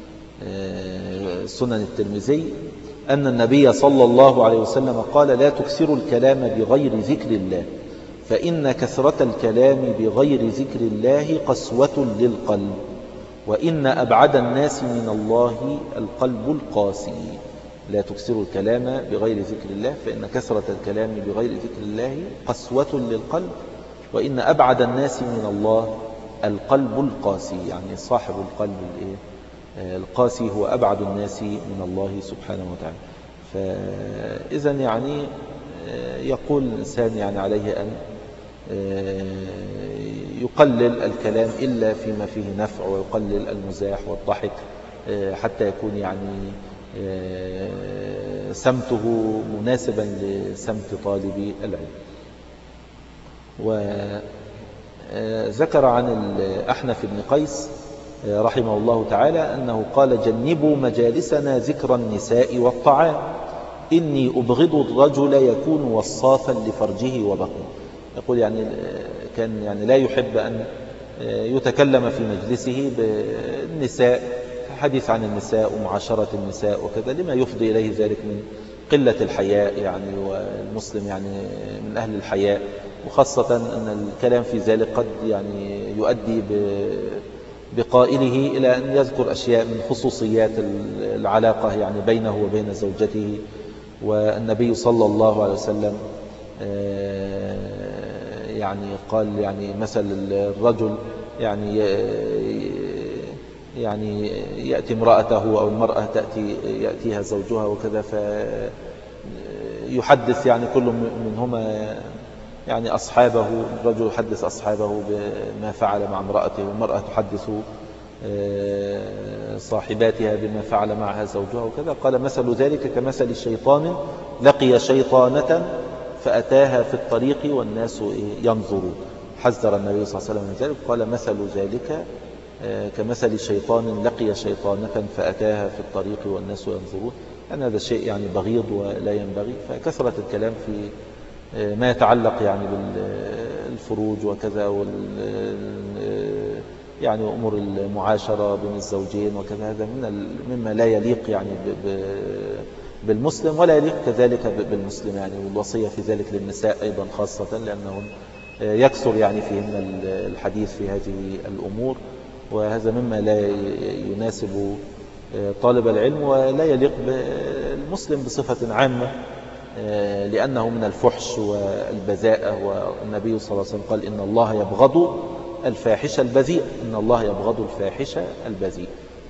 سنن الترمذي أن النبي صلى الله عليه وسلم قال لا تكثروا الكلام بغير ذكر الله فإن كثرة الكلام بغير ذكر الله قسوة للقلب وإن أبعد الناس من الله القلب القاسي. لا تكثروا الكلام بغير ذكر الله فإن كثرة الكلام بغير ذكر الله قسوة للقلب وإن أبعد الناس من الله القلب القاسي، يعني صاحب القلب القاسي هو أبعد الناس من الله سبحانه وتعالى. فإذا يعني يقول الإنسان يعني عليه أن يقلل الكلام إلا فيما فيه نفع، ويقلل المزاح والضحك حتى يكون يعني سمته مناسبا لسمت طالب العلم. وذكر عن الأحنف بن قيس رحمه الله تعالى أنه قال جنبوا مجالسنا ذكر النساء والطعام إني أبغض الرجل يكون وصافا لفرجه وبطنه. يقول يعني كان يعني لا يحب أن يتكلم في مجلسه بالنساء، حديث عن النساء ومعاشرة النساء وكذا، لما يفضي إليه ذلك من قلة الحياء يعني، والمسلم يعني من أهل الحياء، وخاصة أن الكلام في ذلك قد يعني يؤدي بقائله إلى أن يذكر أشياء من خصوصيات العلاقة يعني بينه وبين زوجته. والنبي صلى الله عليه وسلم يعني قال يعني مثل الرجل يعني يعني يأتي امرأته أو المرأة تأتي يأتيها زوجها وكذا، فيحدث يعني كل منهما يعني أصحابه، الرجل يحدث أصحابه بما فعل مع امرأته، والمرأة تحدث صاحباتها بما فعل معها زوجها وكذا. قال مثل ذلك كمثل شيطان لقي شيطانة فأتاها في الطريق والناس ينظرون. حذر النبي صلى الله عليه وسلم من ذلك، قال مثل ذلك كمثل شيطان لقي شيطانة فأتاها في الطريق والناس ينظرون. أن هذا شيء يعني بغيض ولا ينبغي. فكثرة الكلام في ما يتعلق يعني بالفروج وكذا وال يعني أمور المعاشرة بين الزوجين وكذا، هذا من مما لا يليق يعني بالمسلم، ولا يليق كذلك بالمسلم يعني. والوصية في ذلك للنساء أيضا خاصة، لأنهم يكثر يعني فيهن الحديث في هذه الأمور، وهذا مما لا يناسب طالب العلم ولا يليق بالمسلم بصفة عامة، لأنه من الفحش والبذاءة. والنبي صلى الله عليه وسلم قال إن الله يبغض الفاحش البذيء، إن الله يبغض الفاحش البذيء،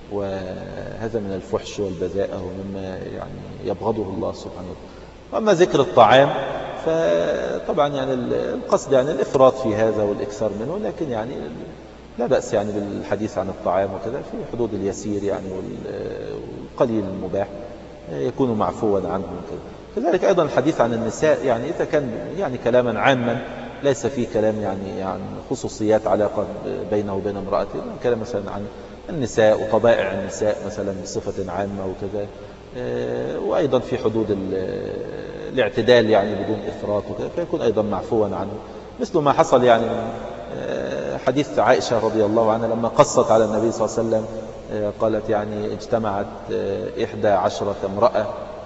وهذا من الفحش والبذاءة ومما يعني يبغضه الله سبحانه وتعالى. وأما ذكر الطعام فطبعا يعني القصد يعني الإفراط في هذا والإكثار منه، لكن يعني لا بأس يعني بالحديث عن الطعام وكذا في حدود اليسير يعني والقليل المباح يكون معفوا عنه وكذا. كذلك أيضا الحديث عن النساء يعني إذا كان يعني كلاما عاما ليس فيه كلام يعني عن خصوصيات علاقة بينه وبين امرأته، كلام مثلا عن النساء وطبائع النساء مثلا بصفة عامة وكذا، وأيضا في حدود الاعتدال يعني بدون إفراط وكذا، فيكون أيضا معفوا عنه. مثل ما حصل يعني حديث عائشة رضي الله عنها لما قصت على النبي صلى الله عليه وسلم، قالت يعني اجتمعت إحدى عشرة امرأة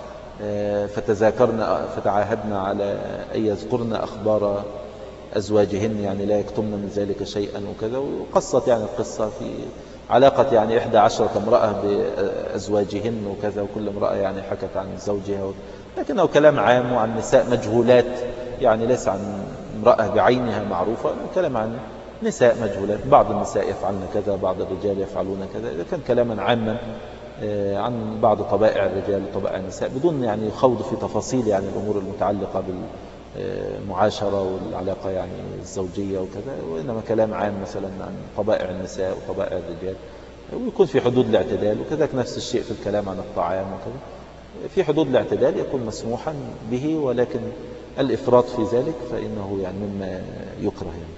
فتذاكرن فتعاهدن على أن يذكرن أخبار أزواجهن، يعني لا يكتمن من ذلك شيئا وكذا. وقصت يعني القصة في علاقة يعني إحدى عشرة امرأة بأزواجهن وكذا، وكل امرأة يعني حكت عن زوجها، لكنه كلام عام وعن نساء مجهولات، يعني ليس عن امرأة بعينها معروفة، كلام عن نساء مجهولات، بعض النساء يفعلن كذا، بعض الرجال يفعلون كذا. إذا كان كلاما عاما عن بعض طبائع الرجال وطبائع النساء بدون يعني خوض في تفاصيل يعني الأمور المتعلقة بالمعاشرة والعلاقة يعني الزوجية وكذا، وإنما كلام عام مثلا عن طبائع النساء وطبائع الرجال، ويكون في حدود الاعتدال. وكذلك نفس الشيء في الكلام عن الطعام وكذا، في حدود الاعتدال يكون مسموحا به، ولكن الإفراط في ذلك فإنه يعني مما يكره يعني.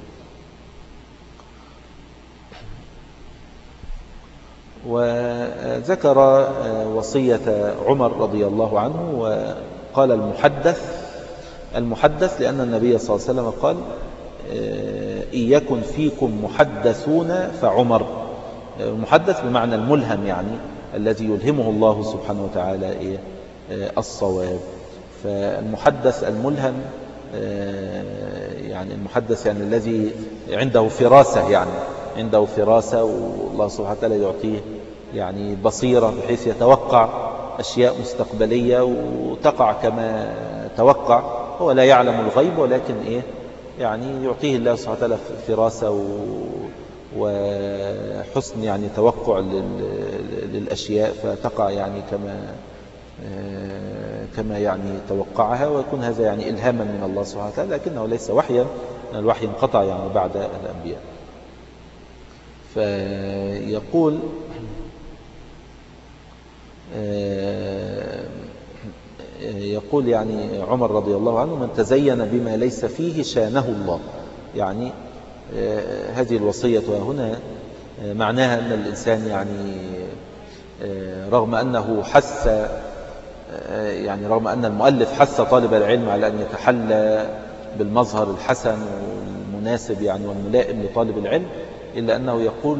وذكر وصية عمر رضي الله عنه، وقال المحدث المحدث لأن النبي صلى الله عليه وسلم قال إن يكن فيكم محدثون فعمر. المحدث بمعنى الملهم يعني الذي يلهمه الله سبحانه وتعالى إيه الصواب. فالمحدث الملهم يعني المحدث يعني الذي عنده فراسة، يعني عنده فراسة، والله سبحانه وتعالى يعطيه يعني بصيرة بحيث يتوقع أشياء مستقبلية وتقع كما توقع. هو لا يعلم الغيب، ولكن إيه يعني يعطيه الله سبحانه وتعالى فراسة وحسن يعني توقع للأشياء، فتقع يعني كما كما يعني توقعها، ويكون هذا يعني إلهاما من الله سبحانه وتعالى، لكنه ليس وحيا، الوحي انقطع يعني بعد الأنبياء. فيقول يقول يعني عمر رضي الله عنه من تزين بما ليس فيه شانه الله. يعني هذه الوصية هنا معناها أن الإنسان يعني رغم أنه حث يعني رغم أن المؤلف حث طالب العلم على أن يتحلى بالمظهر الحسن والمناسب يعني والملائم لطالب العلم، إلا أنه يقول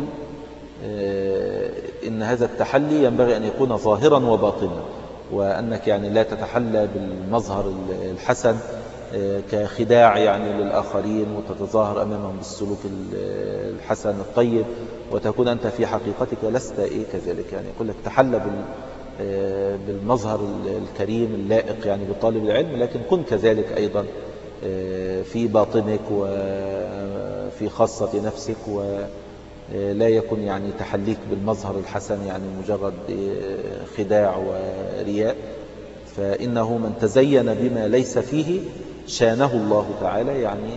إن هذا التحلي ينبغي أن يكون ظاهرا وباطنا، وأنك يعني لا تتحلى بالمظهر الحسن كخداع يعني للآخرين وتتظاهر أمامهم بالسلوك الحسن الطيب، وتكون أنت في حقيقتك لست إيه كذلك. يعني يقول لك تحلى بالمظهر الكريم اللائق يعني بطالب العلم، لكن كن كذلك أيضا في باطنك وفي خاصة نفسك لا يكن يعني تحليك بالمظهر الحسن يعني مجرد خداع ورياء. فإنه من تزين بما ليس فيه شانه الله تعالى، يعني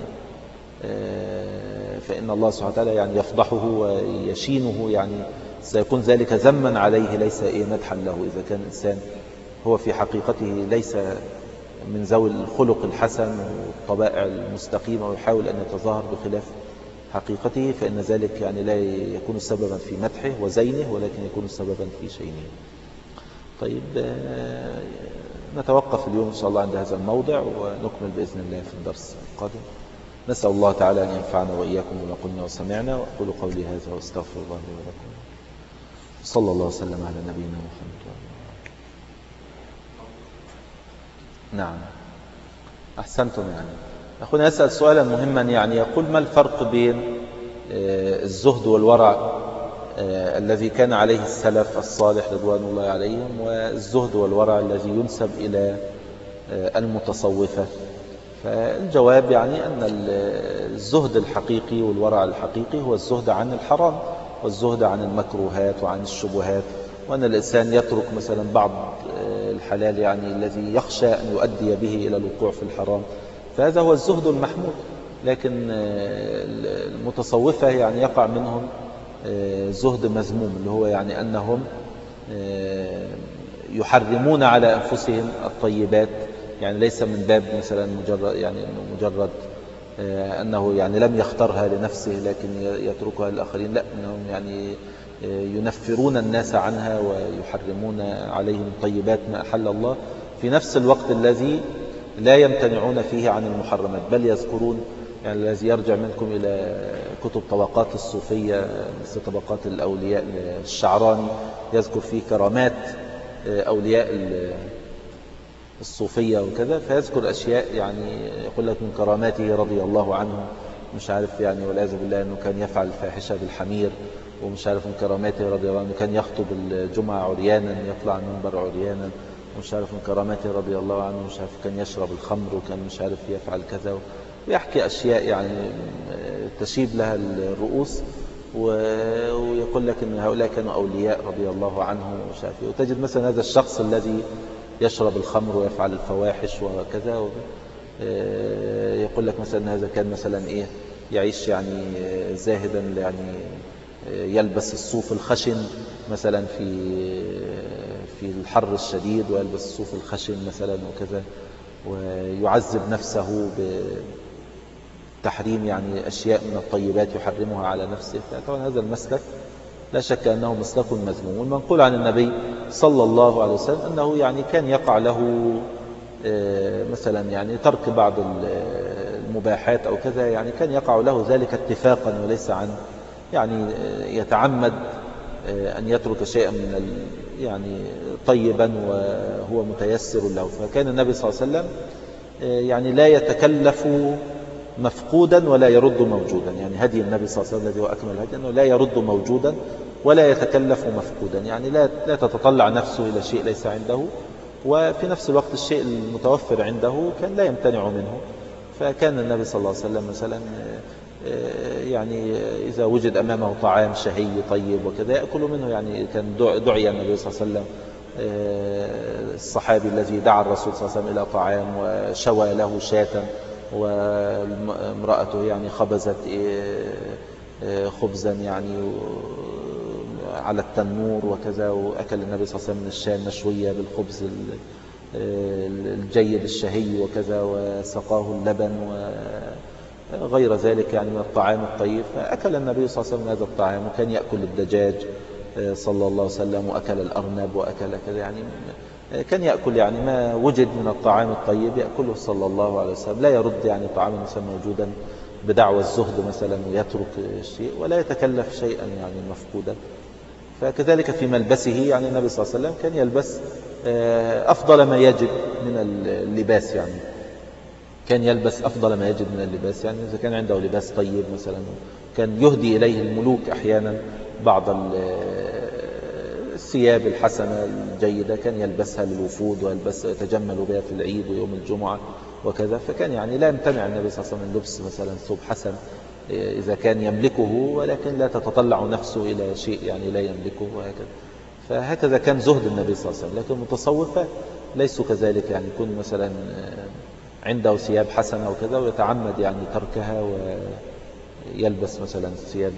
فإن الله سبحانه وتعالى يعني يفضحه ويشينه، يعني سيكون ذلك ذما عليه ليس إيه مدحا له. إذا كان إنسان هو في حقيقته ليس من ذوي الخلق الحسن والطبائع المستقيمة ويحاول أن يتظاهر بخلاف حقيقته، فإن ذلك يعني لا يكون سببا في مدحه وزينه، ولكن يكون سببا في شينه. طيب نتوقف اليوم إن شاء الله عند هذا الموضع، ونكمل بإذن الله في الدرس القادم. نسأل الله تعالى أن ينفعنا وإياكم بما قلنا وسمعنا، وأقول قولي هذا وأستغفر الله لي ولكم. صلى الله وسلم على نبينا محمد. نعم أحسنتم. يعني أخونا يسأل سؤالا مهما، يعني يقول: ما الفرق بين الزهد والورع الذي كان عليه السلف الصالح رضوان الله عليهم، والزهد والورع الذي ينسب إلى المتصوفة؟ فالجواب يعني أن الزهد الحقيقي والورع الحقيقي هو الزهد عن الحرام والزهد عن المكروهات وعن الشبهات، وأن الإنسان يترك مثلا بعض الحلال يعني الذي يخشى أن يؤدي به إلى الوقوع في الحرام، فهذا هو الزهد المحمود. لكن المتصوفة يعني يقع منهم زهد مذموم، اللي هو يعني أنهم يحرمون على أنفسهم الطيبات، يعني ليس من باب مثلا مجرد يعني مجرد أنه يعني لم يختارها لنفسه لكن يتركها للآخرين، لا، أنهم يعني ينفرون الناس عنها ويحرمون عليهم الطيبات ما أحل الله، في نفس الوقت الذي لا يمتنعون فيه عن المحرمات، بل يذكرون، يعني الذي يرجع منكم إلى كتب طبقات الصوفية مثل طبقات الأولياء الشعراني، يذكر فيه كرامات أولياء الصوفية وكذا، فيذكر أشياء يعني يقول لك من كراماته رضي الله عنه، مش عارف يعني والعياذ بالله أنه كان يفعل الفاحشة بالحمير، ومش عارف من كراماته رضي الله عنه كان يخطب الجمعة عريانا، يطلع عن المنبر عريانا، ومش عارف من كراماته رضي الله عنه مش عارف كان يشرب الخمر وكان مش عارف يفعل كذا، ويحكي أشياء يعني تشيب لها الرؤوس، ويقول لك أن هؤلاء كانوا أولياء رضي الله عنهم ومش عارف. وتجد مثلا هذا الشخص الذي يشرب الخمر ويفعل الفواحش وكذا، يقول لك مثلا هذا كان مثلا إيه يعيش يعني زاهدا، يعني يلبس الصوف الخشن مثلا في في الحر الشديد، ويلبس الصوف الخشن مثلا وكذا، ويعذب نفسه بتحريم يعني أشياء من الطيبات يحرمها على نفسه. فطبعا هذا المسلك لا شك أنه مسلك مذموم. والمنقول عن النبي صلى الله عليه وسلم أنه يعني كان يقع له مثلا يعني ترك بعض المباحات أو كذا، يعني كان يقع له ذلك اتفاقا وليس عن يعني يتعمد أن يترك شيئا من يعني طيبا وهو متيسر له. فكان النبي صلى الله عليه وسلم يعني لا يتكلف مفقودا ولا يرد موجودا، يعني هدي النبي صلى الله عليه وسلم الذي هو أكمل الهدي أنه لا يرد موجودا ولا يتكلف مفقودا، يعني لا لا تتطلع نفسه إلى شيء ليس عنده، وفي نفس الوقت الشيء المتوفر عنده كان لا يمتنع منه. فكان النبي صلى الله عليه وسلم مثلا يعني إذا وجد أمامه طعام شهي طيب وكذا يأكل منه، يعني كان دعي النبي صلى الله عليه وسلم الصحابي الذي دعا الرسول صلى الله عليه وسلم إلى طعام وشوى له شاة، وامرأته يعني خبزت خبزا يعني على التنور وكذا، وأكل النبي صلى الله عليه وسلم من الشاة المشوية بالخبز الجيد الشهي وكذا، وسقاه اللبن وغير ذلك يعني من الطعام الطيب. فأكل النبي صلى الله عليه وسلم هذا الطعام، وكان يأكل الدجاج صلى الله عليه وسلم، وأكل الأرنب وأكل كذا، يعني كان يأكل يعني ما وجد من الطعام الطيب يأكله صلى الله عليه وسلم، لا يرد يعني طعاما مثلا موجودا بدعوى الزهد مثلا ويترك الشيء، ولا يتكلف شيئا يعني مفقودا. فكذلك في ملبسه، يعني النبي صلى الله عليه وسلم كان يلبس أفضل ما يجد من اللباس، يعني كان يلبس أفضل ما يجد من اللباس، يعني إذا كان عنده لباس طيب مثلا كان يهدي إليه الملوك أحيانا بعض الثياب الحسنة الجيدة، كان يلبسها للوفود ويلبس يتجمل بها في العيد ويوم الجمعة وكذا. فكان يعني لا يمتنع النبي صلى الله عليه وسلم من لبس مثلا ثوب حسن إذا كان يملكه، ولكن لا تتطلع نفسه إلى شيء يعني لا يملكه وهكذا. فهكذا كان زهد النبي صلى الله عليه وسلم. لكن المتصوفة ليسوا كذلك، يعني يكون مثلا عنده ثياب حسنة وكذا ويتعمد يعني تركها ويلبس مثلا الثياب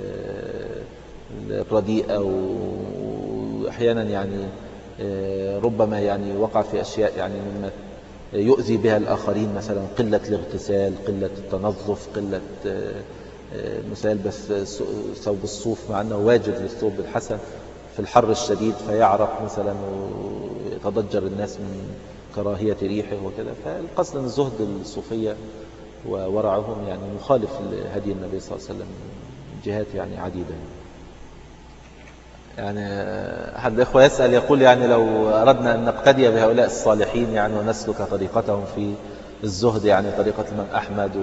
الرديئة، وأحيانا يعني ربما يعني وقع في أشياء يعني مما يؤذي بها الآخرين، مثلا قلة الاغتسال، قلة التنظف، قلة مثلا يلبس ثوب الصوف مع أنه واجب للثوب الحسن في الحر الشديد فيعرق مثلا ويتضجر الناس من كراهية ريحه وكذا. فالقصد أن الزهد الصوفية وورعهم يعني مخالف لهدي النبي صلى الله عليه وسلم من جهات يعني عديدة. يعني أحد الإخوة يسأل يقول يعني لو أردنا أن نقتدي بهؤلاء الصالحين يعني ونسلك طريقتهم في الزهد، يعني طريقة الإمام أحمد و...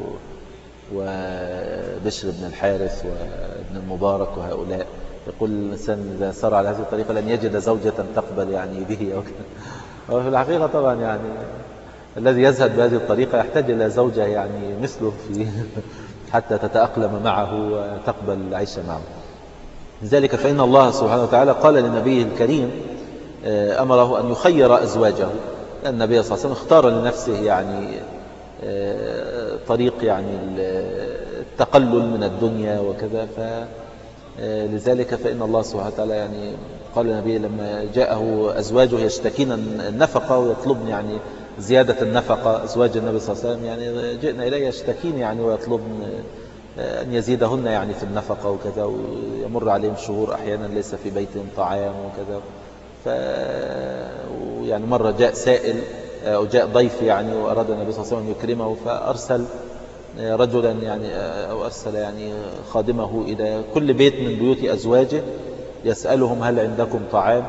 وبشر بن الحارث وابن المبارك وهؤلاء، يقول الإنسان إذا سار على هذه الطريقة لن يجد زوجة تقبل يعني به أو كده. وفي الحقيقة طبعا يعني الذي يزهد بهذه الطريقة يحتاج إلى زوجة يعني مثله في حتى تتأقلم معه وتقبل العيش معه. لذلك فإن الله سبحانه وتعالى قال لنبيه الكريم أمره أن يخير أزواجه، لأن النبي صلى الله عليه وسلم اختار لنفسه يعني طريق يعني التقلل من الدنيا وكذا. فلذلك فإن الله سبحانه وتعالى يعني قال لنبيه لما جاءه أزواجه يشتكين النفقة ويطلبن يعني زيادة النفقة، أزواج النبي صلى الله عليه وسلم يعني جئنا إليه يشتكين يعني ويطلبن أن يزيدهن يعني في النفقة وكذا، ويمر عليهم شهور أحيانا ليس في بيتهم طعام وكذا. ف يعني مرة جاء سائل أو جاء ضيف يعني وأراد النبي صلى الله عليه وسلم يكرمه، فأرسل رجلا يعني أو أرسل يعني خادمه إلى كل بيت من بيوت أزواجه يسألهم هل عندكم طعام.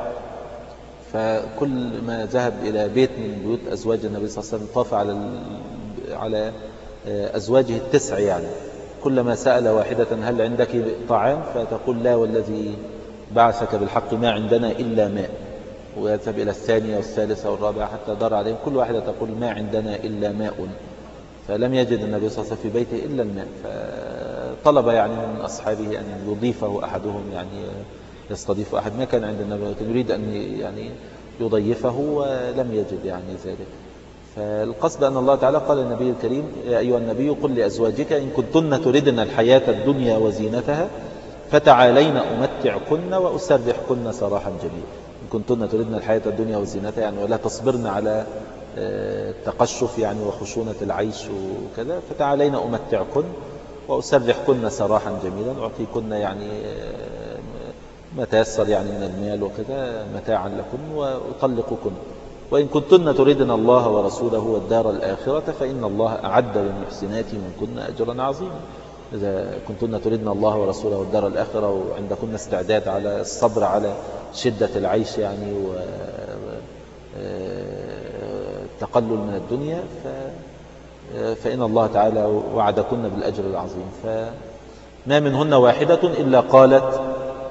فكل ما ذهب إلى بيت من بيوت أزواج النبي صلى الله عليه وسلم طاف على على أزواجه التسع، يعني كلما سأل واحدة هل عندك طعام فتقول لا والذي بعثك بالحق ما عندنا إلا ماء، ويذهب إلى الثانية والثالثة والرابعة حتى دار عليهم كل واحدة تقول ما عندنا إلا ماء. فلم يجد النبي صلى الله عليه وسلم في بيته إلا الماء، فطلب يعني من أصحابه أن يضيفه أحدهم، يعني يستضيف أحد. ما كان عند النبي، كان يريد أن يعني يضيفه ولم يجد يعني ذلك. فالقصد أن الله تعالى قال للنبي الكريم يا أيها النبي قل لأزواجك إن كنتن تردن الحياة الدنيا وزينتها فتعالين أمتعكن وأسرحكن سراحا جميلا. إن كنتن تردن الحياة الدنيا وزينتها يعني ولا تصبرن على التقشف يعني وخشونة العيش وكذا، فتعالين أمتعكن وأسرحكن سراحا جميلا، أعطيكن يعني ما تيسر يعني من المال وكذا متاعا لكن وأطلقكن. وإن كنتن تريدن الله ورسوله والدار الآخرة فإن الله أعد للمحسنات منكن أجرا عظيما. إذا كنتن تريدن الله ورسوله والدار الآخرة وعندكن استعداد على الصبر على شدة العيش يعني والتقلل من الدنيا فإن الله تعالى وعدكن بالأجر العظيم. فما منهن واحدة إلا قالت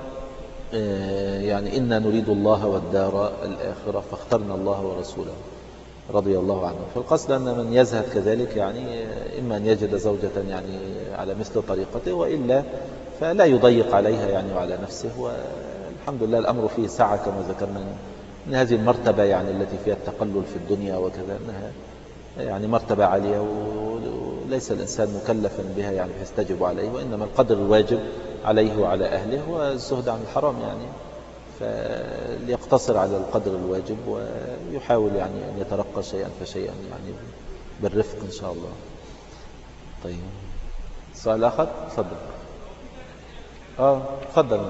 يعني إنا نريد الله والدار الآخرة فاخترنا الله ورسوله رضي الله عنه. فالقصد أن من يزهد كذلك يعني إما أن يجد زوجة يعني على مثل طريقته، وإلا فلا يضيق عليها يعني وعلى نفسه. والحمد لله الأمر فيه سعة كما ذكرنا، من هذه المرتبة يعني التي فيها التقلل في الدنيا وكذا أنها يعني مرتبة عالية وليس الإنسان مكلفا بها يعني يستجب عليه، وإنما القدر الواجب عليه وعلى أهله والزهد عن الحرام يعني، فليقتصر على القدر الواجب ويحاول يعني أن يترقى شيئا فشيئا يعني بالرفق إن شاء الله. طيب سؤال آخر تفضل. آه تفضل.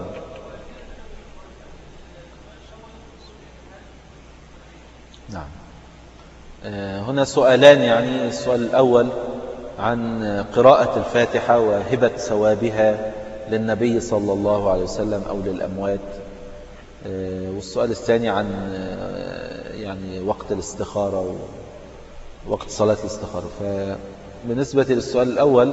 نعم. هنا سؤالان، يعني السؤال الأول عن قراءة الفاتحة وهبة ثوابها للنبي صلى الله عليه وسلم أو للأموات، والسؤال الثاني عن يعني وقت الاستخارة ووقت صلاة الاستخارة. فبالنسبة للسؤال الأول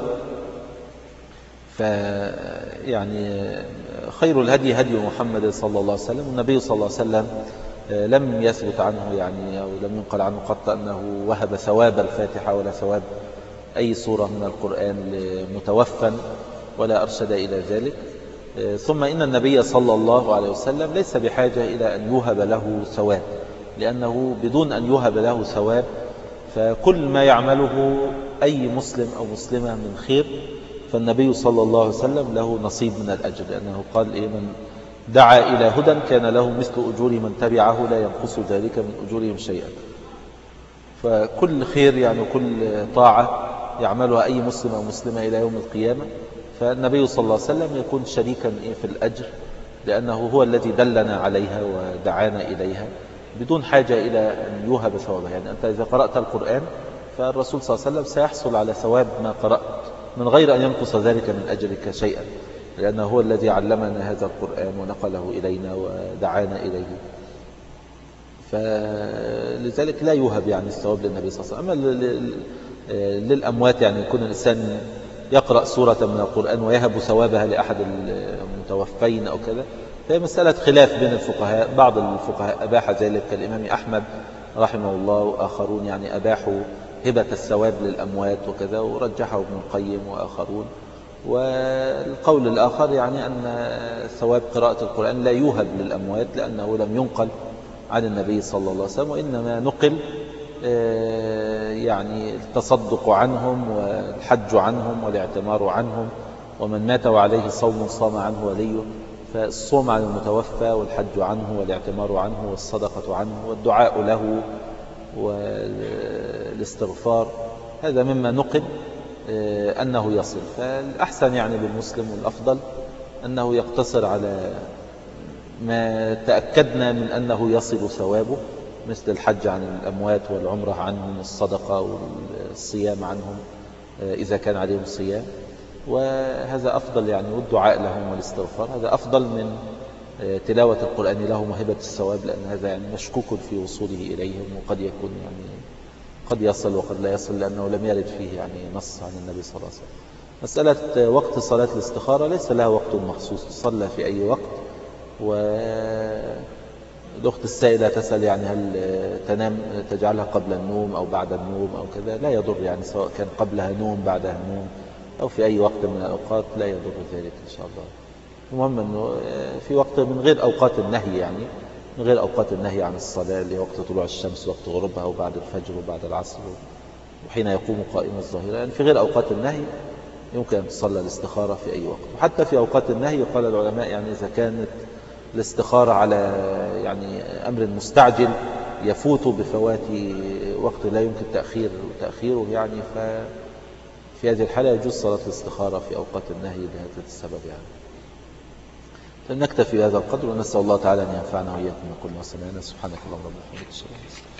فيعني خير الهدي هدي محمد صلى الله عليه وسلم. النبي صلى الله عليه وسلم لم يثبت عنه يعني أو لم ينقل عنه قط أنه وهب ثواب الفاتحة ولا ثواب أي سورة من القرآن متوفى ولا أرشد إلى ذلك. ثم إن النبي صلى الله عليه وسلم ليس بحاجة إلى أن يوهب له ثواب، لأنه بدون أن يوهب له ثواب فكل ما يعمله أي مسلم أو مسلمة من خير فالنبي صلى الله عليه وسلم له نصيب من الأجر، لأنه قال إيه: من دعا إلى هدى كان له مثل أجور من تبعه لا ينقص ذلك من أجورهم شيئا. فكل خير يعني كل طاعة يعملها أي مسلم أو مسلمة إلى يوم القيامة فالنبي صلى الله عليه وسلم يكون شريكا في الأجر، لأنه هو الذي دلنا عليها ودعانا إليها بدون حاجة إلى أن يوهب ثوابها. يعني أنت إذا قرأت القرآن فالرسول صلى الله عليه وسلم سيحصل على ثواب ما قرأت من غير أن ينقص ذلك من أجرك شيئا، لأنه هو الذي علمنا هذا القرآن ونقله إلينا ودعانا إليه. فلذلك لا يوهب يعني الثواب للنبي صلى الله عليه وسلم. أما للأموات يعني يكون الإنسان يقرأ سورة من القرآن ويهب ثوابها لأحد المتوفين أو كذا، فهي مسألة خلاف بين الفقهاء. بعض الفقهاء أباح ذلك كالإمام أحمد رحمه الله وآخرون، يعني أباحوا هبة الثواب للأموات وكذا، ورجحه ابن القيم وآخرون. والقول الآخر يعني أن ثواب قراءة القرآن لا يوهب للأموات، لأنه لم ينقل عن النبي صلى الله عليه وسلم، وإنما نقل يعني التصدق عنهم والحج عنهم والاعتمار عنهم، ومن مات وعليه صوم صام عنه وليه. فالصوم عن المتوفى والحج عنه والاعتمار عنه والصدقة عنه والدعاء له والاستغفار، هذا مما نقل أنه يصل. فالأحسن يعني للمسلم والأفضل أنه يقتصر على ما تأكدنا من أنه يصل ثوابه، مثل الحج عن الأموات والعمرة عنهم والصدقة والصيام عنهم إذا كان عليهم صيام، وهذا أفضل يعني، والدعاء لهم والاستغفار هذا أفضل من تلاوة القرآن لهم وهبة الثواب، لأن هذا يعني مشكوك في وصوله إليهم، وقد يكون يعني قد يصل وقد لا يصل، لأنه لم يرد فيه يعني نص عن النبي صلى الله عليه وسلم. مسألة وقت صلاة الاستخارة ليس لها وقت مخصوص، تصلى في أي وقت. والأخت السائلة تسأل يعني هل تنام تجعلها قبل النوم أو بعد النوم أو كذا، لا يضر يعني، سواء كان قبلها نوم بعدها نوم أو في أي وقت من الأوقات لا يضر ذلك إن شاء الله. المهم أنه في وقت من غير أوقات النهي، يعني من غير أوقات النهي عن الصلاة اللي وقت طلوع الشمس وقت غروبها وبعد الفجر وبعد العصر وحين يقوم قائم الظهيرة، يعني في غير أوقات النهي يمكن أن تصلى الاستخارة في أي وقت. وحتى في أوقات النهي قال العلماء يعني إذا كانت الاستخارة على يعني أمر مستعجل يفوت بفوات وقت لا يمكن تأخير تأخيره يعني، ففي هذه الحالة يجوز صلاة الاستخارة في أوقات النهي لهذا السبب يعني. فلنكتفي بهذا القدر، ونسأل الله تعالى أن ينفعنا وإياكم بكل ما سمعنا. سبحانك اللهم وبحمدك.